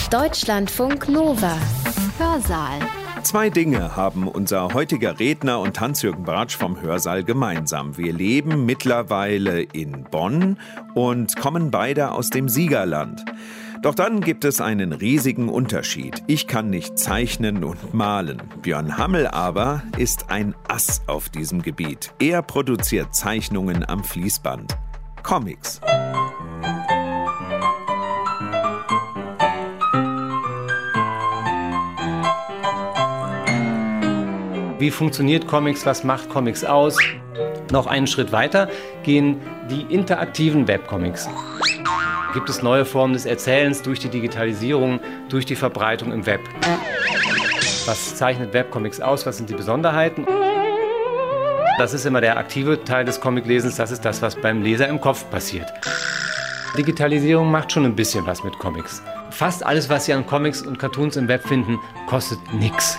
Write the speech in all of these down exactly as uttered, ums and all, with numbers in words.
Deutschlandfunk Nova. Hörsaal. Zwei Dinge haben unser heutiger Redner und Hans-Jürgen Bartsch vom Hörsaal gemeinsam. Wir leben mittlerweile in Bonn und kommen beide aus dem Siegerland. Doch dann gibt es einen riesigen Unterschied. Ich kann nicht zeichnen und malen. Björn Hammel aber ist ein Ass auf diesem Gebiet. Er produziert Zeichnungen am Fließband. Comics. Wie funktioniert Comics? Was macht Comics aus? Noch einen Schritt weiter gehen die interaktiven Webcomics. Gibt es neue Formen des Erzählens durch die Digitalisierung, durch die Verbreitung im Web? Was zeichnet Webcomics aus? Was sind die Besonderheiten? Das ist immer der aktive Teil des Comiclesens. Das ist das, was beim Leser im Kopf passiert. Digitalisierung macht schon ein bisschen was mit Comics. Fast alles, was Sie an Comics und Cartoons im Web finden, kostet nichts.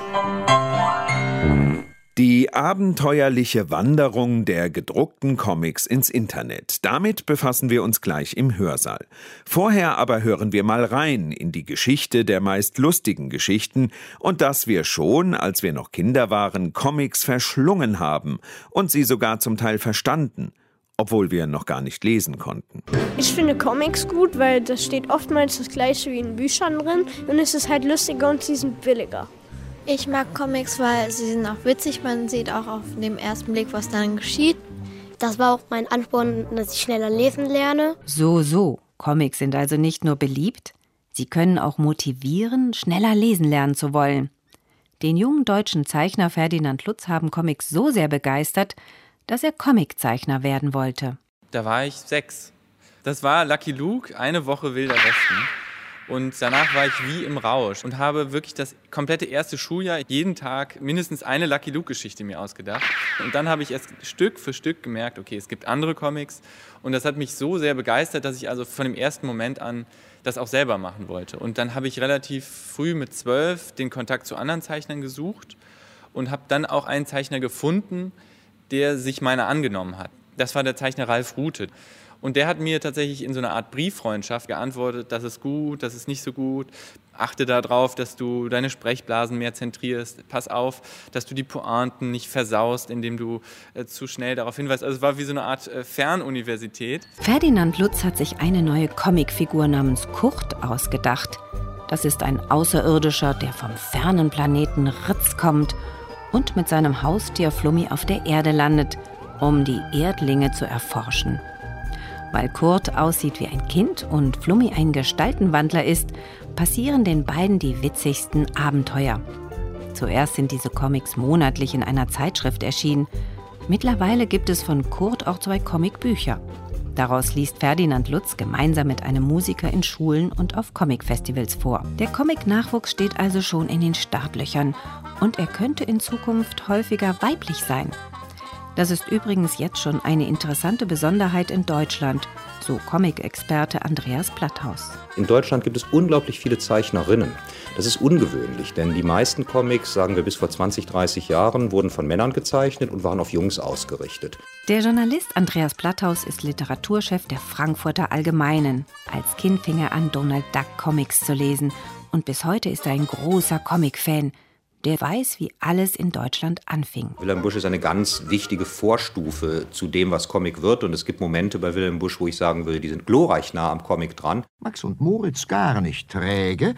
Die abenteuerliche Wanderung der gedruckten Comics ins Internet. Damit befassen wir uns gleich im Hörsaal. Vorher aber hören wir mal rein in die Geschichte der meist lustigen Geschichten und dass wir schon, als wir noch Kinder waren, Comics verschlungen haben und sie sogar zum Teil verstanden, obwohl wir noch gar nicht lesen konnten. Ich finde Comics gut, weil da steht oftmals das Gleiche wie in Büchern drin und es ist halt lustiger und sie sind billiger. Ich mag Comics, weil sie sind auch witzig. Man sieht auch auf dem ersten Blick, was dann geschieht. Das war auch mein Ansporn, dass ich schneller lesen lerne. So, so. Comics sind also nicht nur beliebt, sie können auch motivieren, schneller lesen lernen zu wollen. Den jungen deutschen Zeichner Ferdinand Lutz haben Comics so sehr begeistert, dass er Comiczeichner werden wollte. Da war ich sechs. Das war Lucky Luke, eine Woche Wilder Westen. Und danach war ich wie im Rausch und habe wirklich das komplette erste Schuljahr jeden Tag mindestens eine Lucky Luke-Geschichte mir ausgedacht. Und dann habe ich erst Stück für Stück gemerkt, okay, es gibt andere Comics. Und das hat mich so sehr begeistert, dass ich also von dem ersten Moment an das auch selber machen wollte. Und dann habe ich relativ früh mit zwölf den Kontakt zu anderen Zeichnern gesucht und habe dann auch einen Zeichner gefunden, der sich meiner angenommen hat. Das war der Zeichner Ralf Rute. Und der hat mir tatsächlich in so einer Art Brieffreundschaft geantwortet, das ist gut, das ist nicht so gut. Achte darauf, dass du deine Sprechblasen mehr zentrierst. Pass auf, dass du die Pointen nicht versaust, indem du äh, zu schnell darauf hinweist. Also es war wie so eine Art äh, Fernuniversität. Ferdinand Lutz hat sich eine neue Comicfigur namens Kurt ausgedacht. Das ist ein Außerirdischer, der vom fernen Planeten Ritz kommt und mit seinem Haustier Flummi auf der Erde landet, um die Erdlinge zu erforschen. Weil Kurt aussieht wie ein Kind und Flummi ein Gestaltenwandler ist, passieren den beiden die witzigsten Abenteuer. Zuerst sind diese Comics monatlich in einer Zeitschrift erschienen. Mittlerweile gibt es von Kurt auch zwei Comicbücher. Daraus liest Ferdinand Lutz gemeinsam mit einem Musiker in Schulen und auf Comicfestivals vor. Der Comic-Nachwuchs steht also schon in den Startlöchern und er könnte in Zukunft häufiger weiblich sein. Das ist übrigens jetzt schon eine interessante Besonderheit in Deutschland, so Comic-Experte Andreas Platthaus. In Deutschland gibt es unglaublich viele Zeichnerinnen. Das ist ungewöhnlich, denn die meisten Comics, sagen wir bis vor zwanzig, dreißig Jahren, wurden von Männern gezeichnet und waren auf Jungs ausgerichtet. Der Journalist Andreas Platthaus ist Literaturchef der Frankfurter Allgemeinen. Als Kind fing er an, Donald Duck Comics zu lesen und bis heute ist er ein großer Comic-Fan. Der weiß, wie alles in Deutschland anfing. Wilhelm Busch ist eine ganz wichtige Vorstufe zu dem, was Comic wird. Und es gibt Momente bei Wilhelm Busch, wo ich sagen würde, die sind glorreich nah am Comic dran. Max und Moritz gar nicht träge,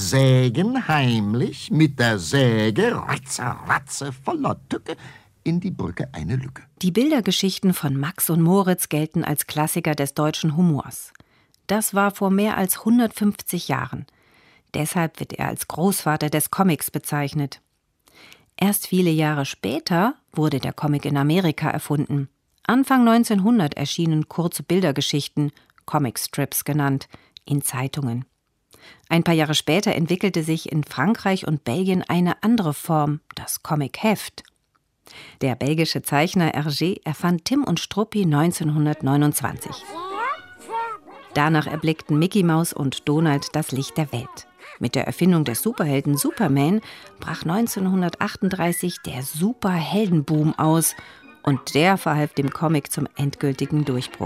sägen heimlich mit der Säge, ratze, ratze, voller Tücke, in die Brücke eine Lücke. Die Bildergeschichten von Max und Moritz gelten als Klassiker des deutschen Humors. Das war vor mehr als hundertfünfzig Jahren. Deshalb wird er als Großvater des Comics bezeichnet. Erst viele Jahre später wurde der Comic in Amerika erfunden. Anfang neunzehnhundert erschienen kurze Bildergeschichten, Comicstrips genannt, in Zeitungen. Ein paar Jahre später entwickelte sich in Frankreich und Belgien eine andere Form, das Comicheft. Der belgische Zeichner Hergé erfand Tim und Struppi neunzehnhundertneunundzwanzig. Danach erblickten Mickey Maus und Donald das Licht der Welt. Mit der Erfindung des Superhelden Superman brach neunzehnhundertachtunddreißig der Superheldenboom aus und der verhalf dem Comic zum endgültigen Durchbruch.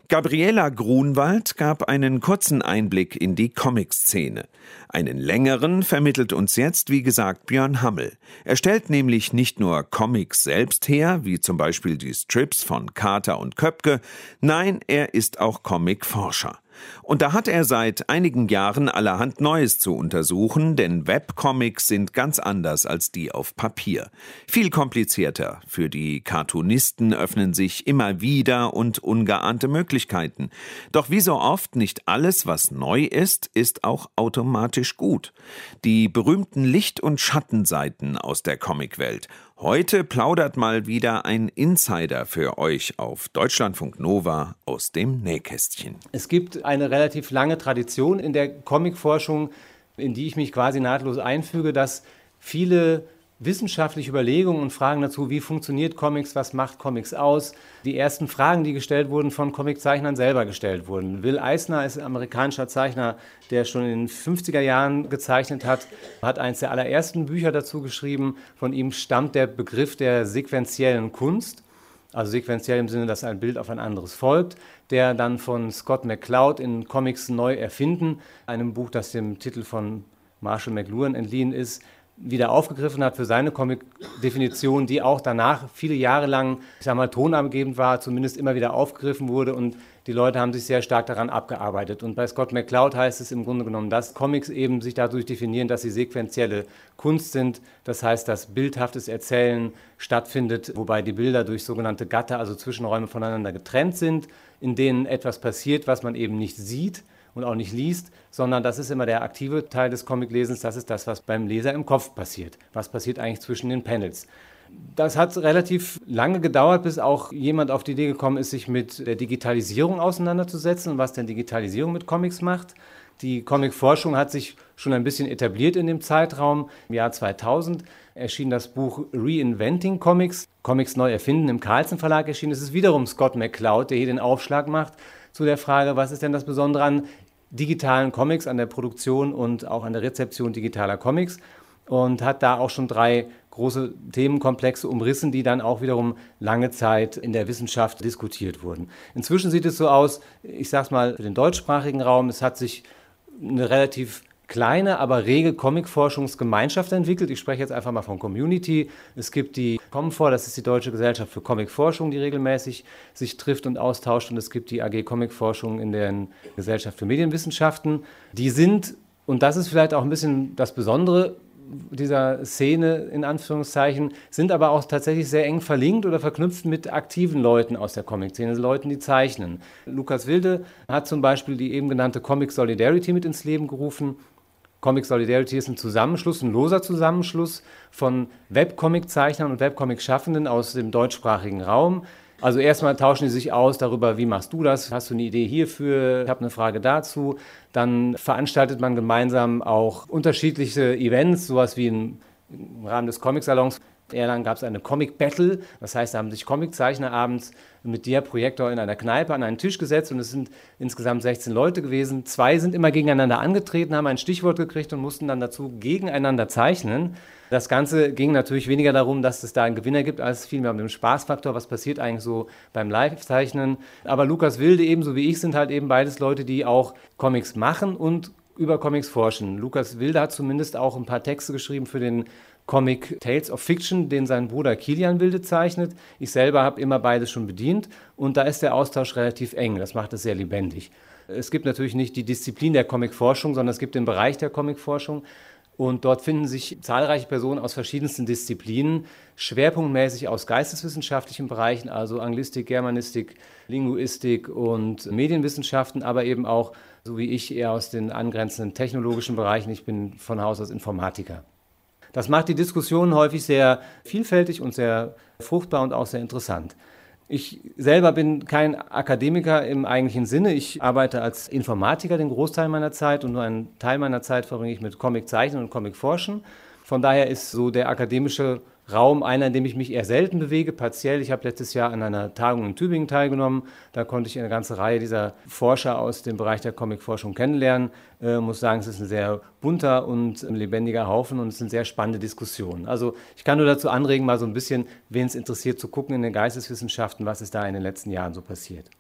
Gabriela Grunwald gab einen kurzen Einblick in die Comic-Szene. Einen längeren vermittelt uns jetzt, wie gesagt, Björn Hammel. Er stellt nämlich nicht nur Comics selbst her, wie zum Beispiel die Strips von Carter und Köpke, nein, er ist auch Comic-Forscher. Und da hat er seit einigen Jahren allerhand Neues zu untersuchen, denn Webcomics sind ganz anders als die auf Papier. Viel komplizierter. Für die Cartoonisten öffnen sich immer wieder und ungeahnte Möglichkeiten. Doch wie so oft, nicht alles, was neu ist, ist auch automatisch gut. Die berühmten Licht- und Schattenseiten aus der Comicwelt. Heute plaudert mal wieder ein Insider für euch auf Deutschlandfunk Nova aus dem Nähkästchen. Es gibt eine relativ lange Tradition in der Comicforschung, in die ich mich quasi nahtlos einfüge, dass viele wissenschaftliche Überlegungen und Fragen dazu, wie funktioniert Comics, was macht Comics aus, die ersten Fragen, die gestellt wurden, von Comiczeichnern selber gestellt wurden. Will Eisner ist ein amerikanischer Zeichner, der schon in den fünfziger Jahren gezeichnet hat, hat eines der allerersten Bücher dazu geschrieben. Von ihm stammt der Begriff der sequentiellen Kunst, also sequenziell im Sinne, dass ein Bild auf ein anderes folgt, der dann von Scott McCloud in Comics neu erfinden, einem Buch, das dem Titel von Marshall McLuhan entliehen ist, wieder aufgegriffen hat für seine Comic-Definition, die auch danach viele Jahre lang, ich sag mal, tonangebend war, zumindest immer wieder aufgegriffen wurde und die Leute haben sich sehr stark daran abgearbeitet. Und bei Scott McCloud heißt es im Grunde genommen, dass Comics eben sich dadurch definieren, dass sie sequentielle Kunst sind. Das heißt, dass bildhaftes Erzählen stattfindet, wobei die Bilder durch sogenannte Gatter, also Zwischenräume voneinander getrennt sind, in denen etwas passiert, was man eben nicht sieht und auch nicht liest, sondern das ist immer der aktive Teil des Comiclesens, das ist das, was beim Leser im Kopf passiert. Was passiert eigentlich zwischen den Panels? Das hat relativ lange gedauert, bis auch jemand auf die Idee gekommen ist, sich mit der Digitalisierung auseinanderzusetzen und was denn Digitalisierung mit Comics macht. Die Comicforschung hat sich schon ein bisschen etabliert in dem Zeitraum. Im Jahr zweitausend erschien das Buch Reinventing Comics, Comics neu erfinden, im Carlsen Verlag erschienen. Es ist wiederum Scott McCloud, der hier den Aufschlag macht zu der Frage, was ist denn das Besondere an digitalen Comics, an der Produktion und auch an der Rezeption digitaler Comics, und hat da auch schon drei große Themenkomplexe umrissen, die dann auch wiederum lange Zeit in der Wissenschaft diskutiert wurden. Inzwischen sieht es so aus, ich sage es mal für den deutschsprachigen Raum, es hat sich eine relativ kleine, aber rege Comic-Forschungsgemeinschaft entwickelt. Ich spreche jetzt einfach mal von Community. Es gibt die Comfor, das ist die Deutsche Gesellschaft für Comicforschung, die regelmäßig sich trifft und austauscht. Und es gibt die A G Comicforschung in der Gesellschaft für Medienwissenschaften. Die sind, und das ist vielleicht auch ein bisschen das Besondere dieser Szene, in Anführungszeichen, sind aber auch tatsächlich sehr eng verlinkt oder verknüpft mit aktiven Leuten aus der Comic-Szene, Leuten, die zeichnen. Lukas Wilde hat zum Beispiel die eben genannte Comic Solidarity mit ins Leben gerufen. Comic Solidarity ist ein Zusammenschluss, ein loser Zusammenschluss von Webcomic-Zeichnern und Webcomic-Schaffenden aus dem deutschsprachigen Raum. Also erstmal tauschen die sich aus darüber, wie machst du das, hast du eine Idee hierfür, ich habe eine Frage dazu. Dann veranstaltet man gemeinsam auch unterschiedliche Events, sowas wie im, im Rahmen des Comic-Salons. Erlangen gab es eine Comic-Battle, das heißt, da haben sich Comiczeichner abends mit Dia-Projektor in einer Kneipe an einen Tisch gesetzt und es sind insgesamt sechzehn Leute gewesen. Zwei sind immer gegeneinander angetreten, haben ein Stichwort gekriegt und mussten dann dazu gegeneinander zeichnen. Das Ganze ging natürlich weniger darum, dass es da einen Gewinner gibt, als vielmehr um den Spaßfaktor, was passiert eigentlich so beim Live-Zeichnen. Aber Lukas Wilde ebenso wie ich sind halt eben beides Leute, die auch Comics machen und über Comics forschen. Lukas Wilde hat zumindest auch ein paar Texte geschrieben für den Comic Tales of Fiction, den sein Bruder Kilian Wilde zeichnet. Ich selber habe immer beides schon bedient und da ist der Austausch relativ eng. Das macht es sehr lebendig. Es gibt natürlich nicht die Disziplin der Comicforschung, sondern es gibt den Bereich der Comicforschung. Und dort finden sich zahlreiche Personen aus verschiedensten Disziplinen, schwerpunktmäßig aus geisteswissenschaftlichen Bereichen, also Anglistik, Germanistik, Linguistik und Medienwissenschaften, aber eben auch, so wie ich, eher aus den angrenzenden technologischen Bereichen. Ich bin von Haus aus Informatiker. Das macht die Diskussion häufig sehr vielfältig und sehr fruchtbar und auch sehr interessant. Ich selber bin kein Akademiker im eigentlichen Sinne. Ich arbeite als Informatiker den Großteil meiner Zeit und nur einen Teil meiner Zeit verbringe ich mit Comiczeichnen und Comicforschen. Von daher ist so der akademische Raum einer, in dem ich mich eher selten bewege, partiell. Ich habe letztes Jahr an einer Tagung in Tübingen teilgenommen. Da konnte ich eine ganze Reihe dieser Forscher aus dem Bereich der Comicforschung kennenlernen. Ich äh, muss sagen, es ist ein sehr bunter und lebendiger Haufen und es sind sehr spannende Diskussionen. Also ich kann nur dazu anregen, mal so ein bisschen, wen es interessiert, zu gucken in den Geisteswissenschaften, was ist da in den letzten Jahren so passiert.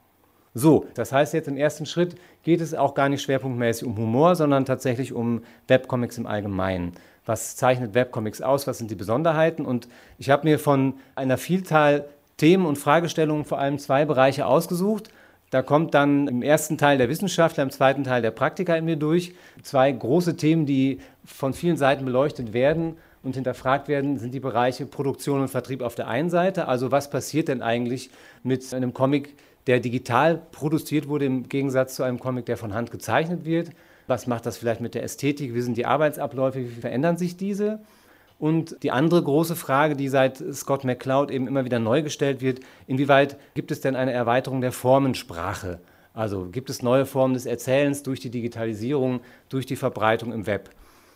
So, das heißt jetzt im ersten Schritt geht es auch gar nicht schwerpunktmäßig um Humor, sondern tatsächlich um Webcomics im Allgemeinen. Was zeichnet Webcomics aus? Was sind die Besonderheiten? Und ich habe mir von einer Vielzahl Themen und Fragestellungen vor allem zwei Bereiche ausgesucht. Da kommt dann im ersten Teil der Wissenschaftler, im zweiten Teil der Praktiker in mir durch. Zwei große Themen, die von vielen Seiten beleuchtet werden und hinterfragt werden, sind die Bereiche Produktion und Vertrieb auf der einen Seite. Also was passiert denn eigentlich mit einem Comic, der digital produziert wurde, im Gegensatz zu einem Comic, der von Hand gezeichnet wird? Was macht das vielleicht mit der Ästhetik? Wie sind die Arbeitsabläufe? Wie verändern sich diese? Und die andere große Frage, die seit Scott McCloud eben immer wieder neu gestellt wird, inwieweit gibt es denn eine Erweiterung der Formensprache? Also gibt es neue Formen des Erzählens durch die Digitalisierung, durch die Verbreitung im Web?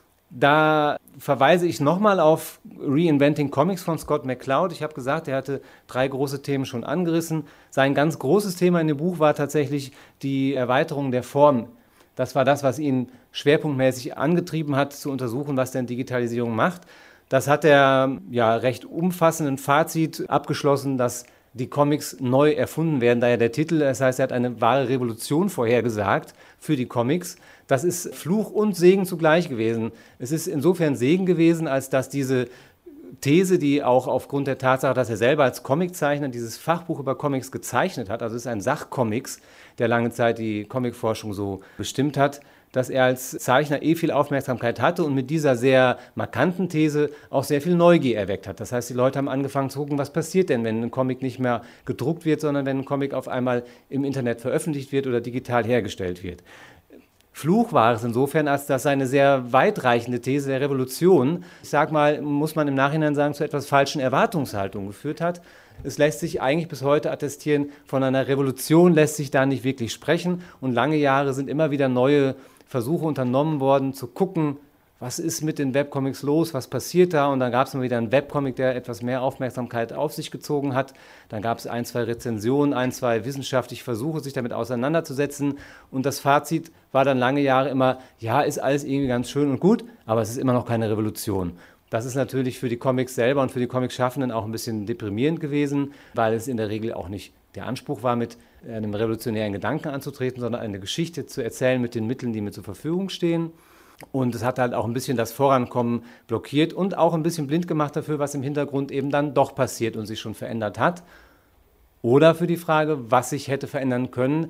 Da verweise ich nochmal auf Reinventing Comics von Scott McCloud. Ich habe gesagt, er hatte drei große Themen schon angerissen. Sein ganz großes Thema in dem Buch war tatsächlich die Erweiterung der Form. Das war das, was ihn schwerpunktmäßig angetrieben hat, zu untersuchen, was denn Digitalisierung macht. Das hat er ja recht umfassenden Fazit abgeschlossen, dass die Comics neu erfunden werden. Daher der Titel, das heißt, er hat eine wahre Revolution vorhergesagt für die Comics. Das ist Fluch und Segen zugleich gewesen. Es ist insofern Segen gewesen, als dass diese These, die auch aufgrund der Tatsache, dass er selber als Comiczeichner dieses Fachbuch über Comics gezeichnet hat, also es ist ein Sachcomics, der lange Zeit die Comicforschung so bestimmt hat, dass er als Zeichner eh viel Aufmerksamkeit hatte und mit dieser sehr markanten These auch sehr viel Neugier erweckt hat. Das heißt, die Leute haben angefangen zu gucken, was passiert denn, wenn ein Comic nicht mehr gedruckt wird, sondern wenn ein Comic auf einmal im Internet veröffentlicht wird oder digital hergestellt wird. Fluch war es insofern, als dass eine sehr weitreichende These der Revolution, ich sag mal, muss man im Nachhinein sagen, zu etwas falschen Erwartungshaltungen geführt hat. Es lässt sich eigentlich bis heute attestieren, von einer Revolution lässt sich da nicht wirklich sprechen und lange Jahre sind immer wieder neue Versuche unternommen worden, zu gucken, was ist mit den Webcomics los, was passiert da? Und dann gab es mal wieder einen Webcomic, der etwas mehr Aufmerksamkeit auf sich gezogen hat. Dann gab es ein, zwei Rezensionen, ein, zwei wissenschaftliche Versuche, sich damit auseinanderzusetzen. Und das Fazit war dann lange Jahre immer, ja, ist alles irgendwie ganz schön und gut, aber es ist immer noch keine Revolution. Das ist natürlich für die Comics selber und für die Comic-Schaffenden auch ein bisschen deprimierend gewesen, weil es in der Regel auch nicht der Anspruch war, mit einem revolutionären Gedanken anzutreten, sondern eine Geschichte zu erzählen mit den Mitteln, die mir zur Verfügung stehen. Und es hat halt auch ein bisschen das Vorankommen blockiert und auch ein bisschen blind gemacht dafür, was im Hintergrund eben dann doch passiert und sich schon verändert hat. Oder für die Frage, was sich hätte verändern können,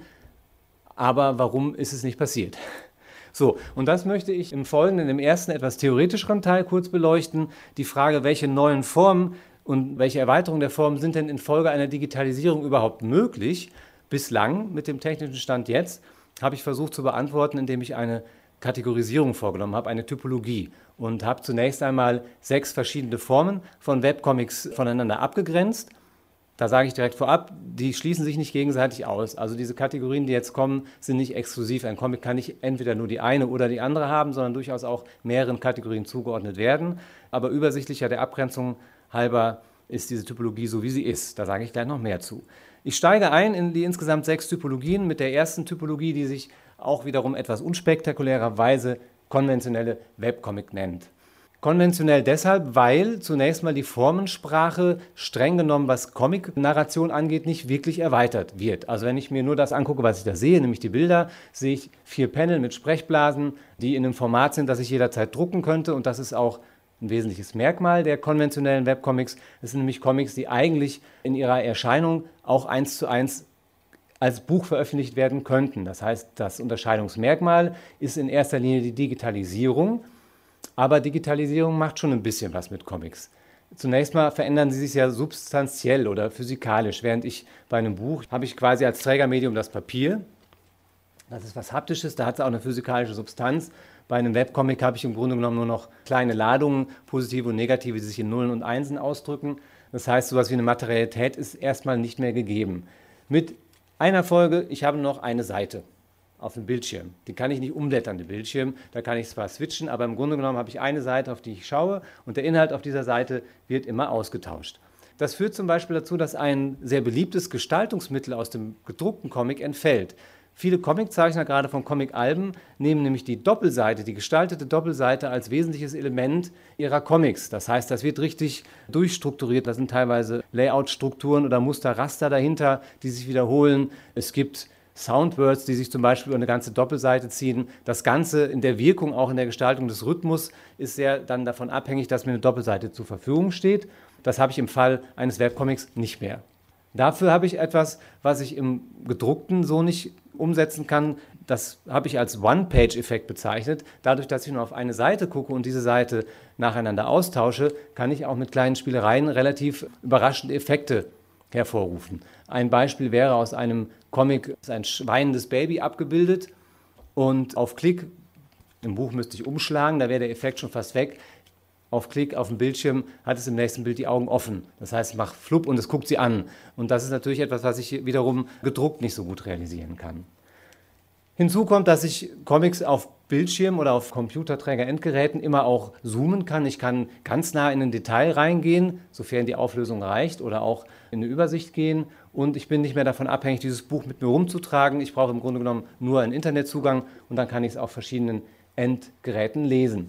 aber warum ist es nicht passiert? So, und das möchte ich im Folgenden, im ersten etwas theoretischeren Teil kurz beleuchten. Die Frage, welche neuen Formen und welche Erweiterung der Formen sind denn infolge einer Digitalisierung überhaupt möglich? Bislang, mit dem technischen Stand jetzt, habe ich versucht zu beantworten, indem ich eine Kategorisierung vorgenommen habe, eine Typologie, und habe zunächst einmal sechs verschiedene Formen von Webcomics voneinander abgegrenzt. Da sage ich direkt vorab, die schließen sich nicht gegenseitig aus. Also diese Kategorien, die jetzt kommen, sind nicht exklusiv. Ein Comic kann nicht entweder nur die eine oder die andere haben, sondern durchaus auch mehreren Kategorien zugeordnet werden. Aber übersichtlicher der Abgrenzung halber ist diese Typologie so, wie sie ist. Da sage ich gleich noch mehr zu. Ich steige ein in die insgesamt sechs Typologien mit der ersten Typologie, die sich auch wiederum etwas unspektakulärerweise konventionelle Webcomic nennt. Konventionell deshalb, weil zunächst mal die Formensprache streng genommen, was Comic-Narration angeht, nicht wirklich erweitert wird. Also wenn ich mir nur das angucke, was ich da sehe, nämlich die Bilder, sehe ich vier Panel mit Sprechblasen, die in einem Format sind, das ich jederzeit drucken könnte, und das ist auch ein wesentliches Merkmal der konventionellen Webcomics. Das sind nämlich Comics, die eigentlich in ihrer Erscheinung auch eins zu eins als Buch veröffentlicht werden könnten. Das heißt, das Unterscheidungsmerkmal ist in erster Linie die Digitalisierung, aber Digitalisierung macht schon ein bisschen was mit Comics. Zunächst mal verändern sie sich ja substanziell oder physikalisch, während ich bei einem Buch habe ich quasi als Trägermedium das Papier. Das ist was Haptisches, da hat es auch eine physikalische Substanz. Bei einem Webcomic habe ich im Grunde genommen nur noch kleine Ladungen, positive und negative, die sich in Nullen und Einsen ausdrücken. Das heißt, sowas wie eine Materialität ist erstmal nicht mehr gegeben. Mit einer Folge, ich habe noch eine Seite auf dem Bildschirm. Die kann ich nicht umblättern, den Bildschirm. Da kann ich zwar switchen, aber im Grunde genommen habe ich eine Seite, auf die ich schaue, und der Inhalt auf dieser Seite wird immer ausgetauscht. Das führt zum Beispiel dazu, dass ein sehr beliebtes Gestaltungsmittel aus dem gedruckten Comic entfällt. Viele Comiczeichner, gerade von Comic-Alben, nehmen nämlich die Doppelseite, die gestaltete Doppelseite als wesentliches Element ihrer Comics. Das heißt, das wird richtig durchstrukturiert. Da sind teilweise Layout-Strukturen oder Musterraster dahinter, die sich wiederholen. Es gibt Soundwords, die sich zum Beispiel über eine ganze Doppelseite ziehen. Das Ganze in der Wirkung, auch in der Gestaltung des Rhythmus, ist sehr dann davon abhängig, dass mir eine Doppelseite zur Verfügung steht. Das habe ich im Fall eines Webcomics nicht mehr. Dafür habe ich etwas, was ich im gedruckten so nicht umsetzen kann. Das habe ich als One-Page-Effekt bezeichnet. Dadurch, dass ich nur auf eine Seite gucke und diese Seite nacheinander austausche, kann ich auch mit kleinen Spielereien relativ überraschende Effekte hervorrufen. Ein Beispiel wäre aus einem Comic, ist ein weinendes Baby abgebildet und auf Klick, im Buch müsste ich umschlagen, da wäre der Effekt schon fast weg. Auf Klick auf dem Bildschirm hat es im nächsten Bild die Augen offen. Das heißt, ich mache flupp und es guckt sie an. Und das ist natürlich etwas, was ich wiederum gedruckt nicht so gut realisieren kann. Hinzu kommt, dass ich Comics auf Bildschirm oder auf Computerträger-Endgeräten immer auch zoomen kann. Ich kann ganz nah in ein Detail reingehen, sofern die Auflösung reicht, oder auch in eine Übersicht gehen. Und ich bin nicht mehr davon abhängig, dieses Buch mit mir rumzutragen. Ich brauche im Grunde genommen nur einen Internetzugang und dann kann ich es auf verschiedenen Endgeräten lesen.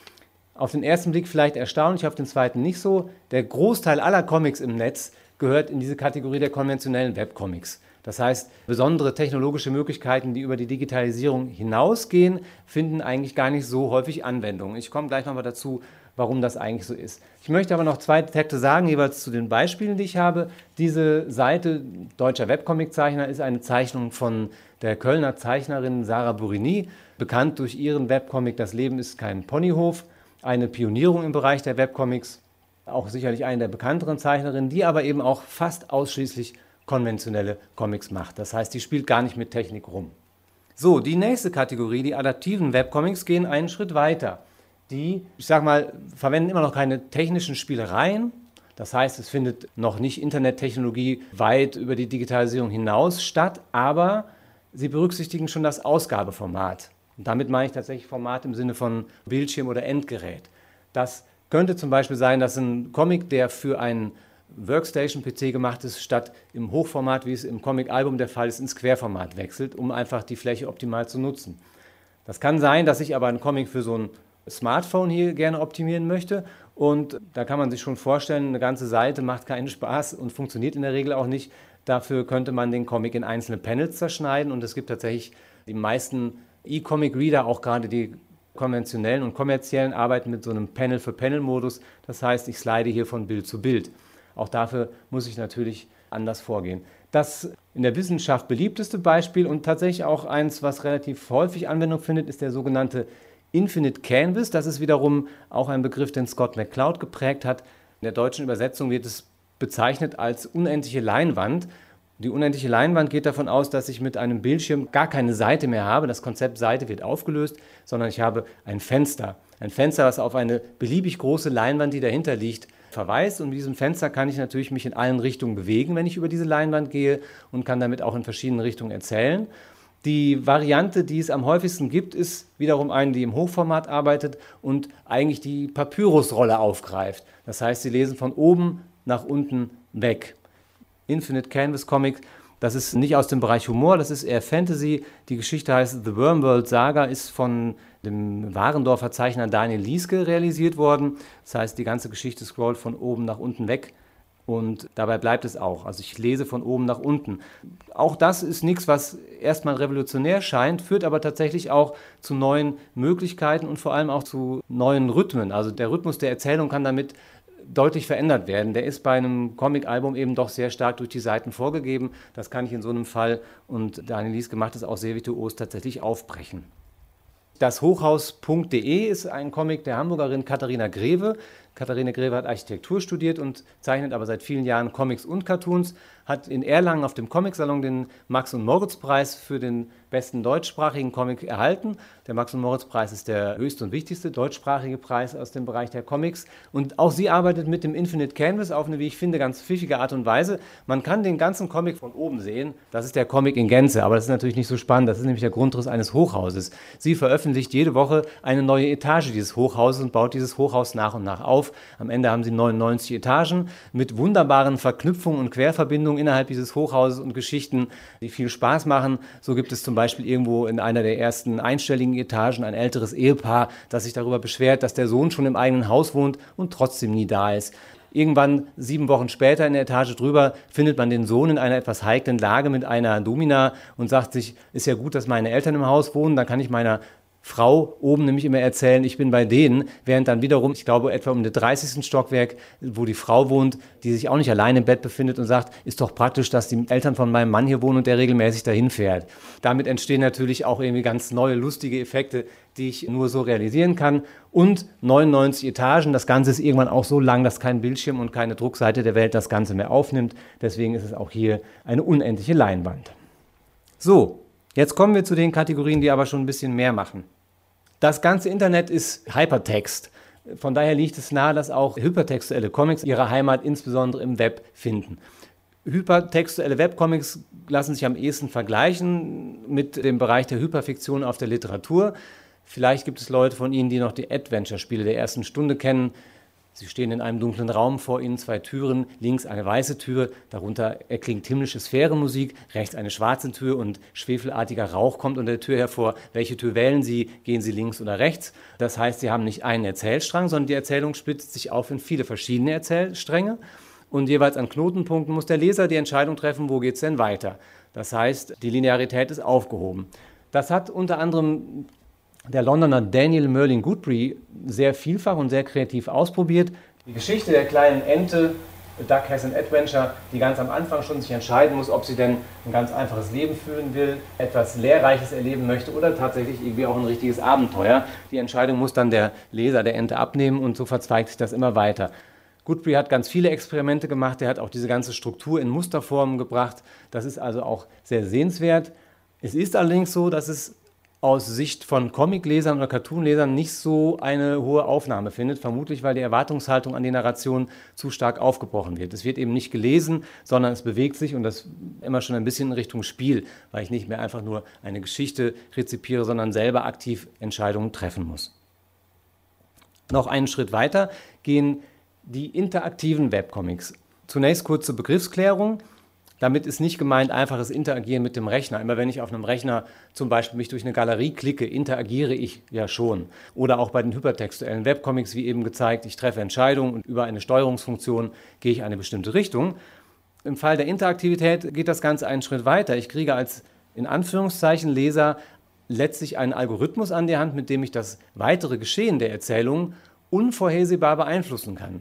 Auf den ersten Blick vielleicht erstaunlich, auf den zweiten nicht so. Der Großteil aller Comics im Netz gehört in diese Kategorie der konventionellen Webcomics. Das heißt, besondere technologische Möglichkeiten, die über die Digitalisierung hinausgehen, finden eigentlich gar nicht so häufig Anwendung. Ich komme gleich nochmal dazu, warum das eigentlich so ist. Ich möchte aber noch zwei Takte sagen, jeweils zu den Beispielen, die ich habe. Diese Seite Deutscher Webcomiczeichner ist eine Zeichnung von der Kölner Zeichnerin Sarah Burigny, bekannt durch ihren Webcomic Das Leben ist kein Ponyhof. Eine Pionierung im Bereich der Webcomics, auch sicherlich eine der bekannteren Zeichnerinnen, die aber eben auch fast ausschließlich konventionelle Comics macht. Das heißt, die spielt gar nicht mit Technik rum. So, die nächste Kategorie, die adaptiven Webcomics, gehen einen Schritt weiter. Die, ich sag mal, verwenden immer noch keine technischen Spielereien. Das heißt, es findet noch nicht Internettechnologie weit über die Digitalisierung hinaus statt, aber sie berücksichtigen schon das Ausgabeformat. Und damit meine ich tatsächlich Format im Sinne von Bildschirm oder Endgerät. Das könnte zum Beispiel sein, dass ein Comic, der für einen Workstation-P C gemacht ist, statt im Hochformat, wie es im Comic-Album der Fall ist, ins Querformat wechselt, um einfach die Fläche optimal zu nutzen. Das kann sein, dass ich aber einen Comic für so ein Smartphone hier gerne optimieren möchte. Und da kann man sich schon vorstellen, eine ganze Seite macht keinen Spaß und funktioniert in der Regel auch nicht. Dafür könnte man den Comic in einzelne Panels zerschneiden. Und es gibt tatsächlich die meisten E-Comic-Reader, auch gerade die konventionellen und kommerziellen, arbeiten mit so einem Panel-für-Panel-Modus. Das heißt, ich slide hier von Bild zu Bild. Auch dafür muss ich natürlich anders vorgehen. Das in der Wissenschaft beliebteste Beispiel und tatsächlich auch eins, was relativ häufig Anwendung findet, ist der sogenannte Infinite Canvas. Das ist wiederum auch ein Begriff, den Scott McCloud geprägt hat. In der deutschen Übersetzung wird es bezeichnet als unendliche Leinwand. Die unendliche Leinwand geht davon aus, dass ich mit einem Bildschirm gar keine Seite mehr habe. Das Konzept Seite wird aufgelöst, sondern ich habe ein Fenster. Ein Fenster, das auf eine beliebig große Leinwand, die dahinter liegt, verweist. Und mit diesem Fenster kann ich natürlich mich in allen Richtungen bewegen, wenn ich über diese Leinwand gehe, und kann damit auch in verschiedenen Richtungen erzählen. Die Variante, die es am häufigsten gibt, ist wiederum eine, die im Hochformat arbeitet und eigentlich die Papyrusrolle aufgreift. Das heißt, Sie lesen von oben nach unten weg. Infinite Canvas Comic, das ist nicht aus dem Bereich Humor, das ist eher Fantasy. Die Geschichte heißt The Wormworld Saga, ist von dem Warendorfer Zeichner Daniel Lieske realisiert worden. Das heißt, die ganze Geschichte scrollt von oben nach unten weg und dabei bleibt es auch. Also ich lese von oben nach unten. Auch das ist nichts, was erstmal revolutionär scheint, führt aber tatsächlich auch zu neuen Möglichkeiten und vor allem auch zu neuen Rhythmen. Also der Rhythmus der Erzählung kann damit deutlich verändert werden. Der ist bei einem Comic-Album eben doch sehr stark durch die Seiten vorgegeben. Das kann ich in so einem Fall, und Daniel Lieske macht es auch sehr virtuos, tatsächlich aufbrechen. Das Hochhaus punkt de ist ein Comic der Hamburgerin Katharina Greve. Katharina Greve hat Architektur studiert und zeichnet aber seit vielen Jahren Comics und Cartoons, hat in Erlangen auf dem Comic-Salon den Max- und Moritz-Preis für den besten deutschsprachigen Comic erhalten. Der Max- und Moritz-Preis ist der höchste und wichtigste deutschsprachige Preis aus dem Bereich der Comics. Und auch sie arbeitet mit dem Infinite Canvas auf eine, wie ich finde, ganz pfiffige Art und Weise. Man kann den ganzen Comic von oben sehen. Das ist der Comic in Gänze, aber das ist natürlich nicht so spannend. Das ist nämlich der Grundriss eines Hochhauses. Sie veröffentlicht jede Woche eine neue Etage dieses Hochhauses und baut dieses Hochhaus nach und nach auf. Am Ende haben sie neunundneunzig Etagen mit wunderbaren Verknüpfungen und Querverbindungen innerhalb dieses Hochhauses und Geschichten, die viel Spaß machen. So gibt es zum Beispiel irgendwo in einer der ersten einstelligen Etagen ein älteres Ehepaar, das sich darüber beschwert, dass der Sohn schon im eigenen Haus wohnt und trotzdem nie da ist. Irgendwann, sieben Wochen später in der Etage drüber, findet man den Sohn in einer etwas heiklen Lage mit einer Domina und sagt sich, ist ja gut, dass meine Eltern im Haus wohnen, dann kann ich meiner Frau oben nämlich immer erzählen, ich bin bei denen, während dann wiederum, ich glaube etwa um den dreißigsten Stockwerk, wo die Frau wohnt, die sich auch nicht allein im Bett befindet und sagt, ist doch praktisch, dass die Eltern von meinem Mann hier wohnen und der regelmäßig dahin fährt. Damit entstehen natürlich auch irgendwie ganz neue, lustige Effekte, die ich nur so realisieren kann. Und neunundneunzig Etagen, das Ganze ist irgendwann auch so lang, dass kein Bildschirm und keine Druckseite der Welt das Ganze mehr aufnimmt. Deswegen ist es auch hier eine unendliche Leinwand. So, jetzt kommen wir zu den Kategorien, die aber schon ein bisschen mehr machen. Das ganze Internet ist Hypertext. Von daher liegt es nahe, dass auch hypertextuelle Comics ihre Heimat insbesondere im Web finden. Hypertextuelle Webcomics lassen sich am ehesten vergleichen mit dem Bereich der Hyperfiktion auf der Literatur. Vielleicht gibt es Leute von Ihnen, die noch die Adventure-Spiele der ersten Stunde kennen. Sie stehen in einem dunklen Raum, vor Ihnen zwei Türen, links eine weiße Tür, darunter erklingt himmlische Sphärenmusik, rechts eine schwarze Tür und schwefelartiger Rauch kommt unter der Tür hervor. Welche Tür wählen Sie? Gehen Sie links oder rechts? Das heißt, Sie haben nicht einen Erzählstrang, sondern die Erzählung splittet sich auf in viele verschiedene Erzählstränge und jeweils an Knotenpunkten muss der Leser die Entscheidung treffen, wo geht es denn weiter. Das heißt, die Linearität ist aufgehoben. Das hat unter anderem der Londoner Daniel Merlin Goodbury sehr vielfach und sehr kreativ ausprobiert. Die Geschichte der kleinen Ente, Duck Has an Adventure, die ganz am Anfang schon sich entscheiden muss, ob sie denn ein ganz einfaches Leben führen will, etwas Lehrreiches erleben möchte oder tatsächlich irgendwie auch ein richtiges Abenteuer. Die Entscheidung muss dann der Leser der Ente abnehmen und so verzweigt sich das immer weiter. Goodbury hat ganz viele Experimente gemacht, er hat auch diese ganze Struktur in Musterformen gebracht. Das ist also auch sehr sehenswert. Es ist allerdings so, dass es aus Sicht von Comiclesern oder Cartoonlesern nicht so eine hohe Aufnahme findet, vermutlich weil die Erwartungshaltung an die Narration zu stark aufgebrochen wird. Es wird eben nicht gelesen, sondern es bewegt sich und das immer schon ein bisschen in Richtung Spiel, weil ich nicht mehr einfach nur eine Geschichte rezipiere, sondern selber aktiv Entscheidungen treffen muss. Noch einen Schritt weiter gehen die interaktiven Webcomics. Zunächst kurze Begriffsklärung. Damit ist nicht gemeint einfaches Interagieren mit dem Rechner. Immer wenn ich auf einem Rechner zum Beispiel mich durch eine Galerie klicke, interagiere ich ja schon. Oder auch bei den hypertextuellen Webcomics, wie eben gezeigt, ich treffe Entscheidungen und über eine Steuerungsfunktion gehe ich in eine bestimmte Richtung. Im Fall der Interaktivität geht das Ganze einen Schritt weiter. Ich kriege als in Anführungszeichen Leser letztlich einen Algorithmus an die Hand, mit dem ich das weitere Geschehen der Erzählung unvorhersehbar beeinflussen kann.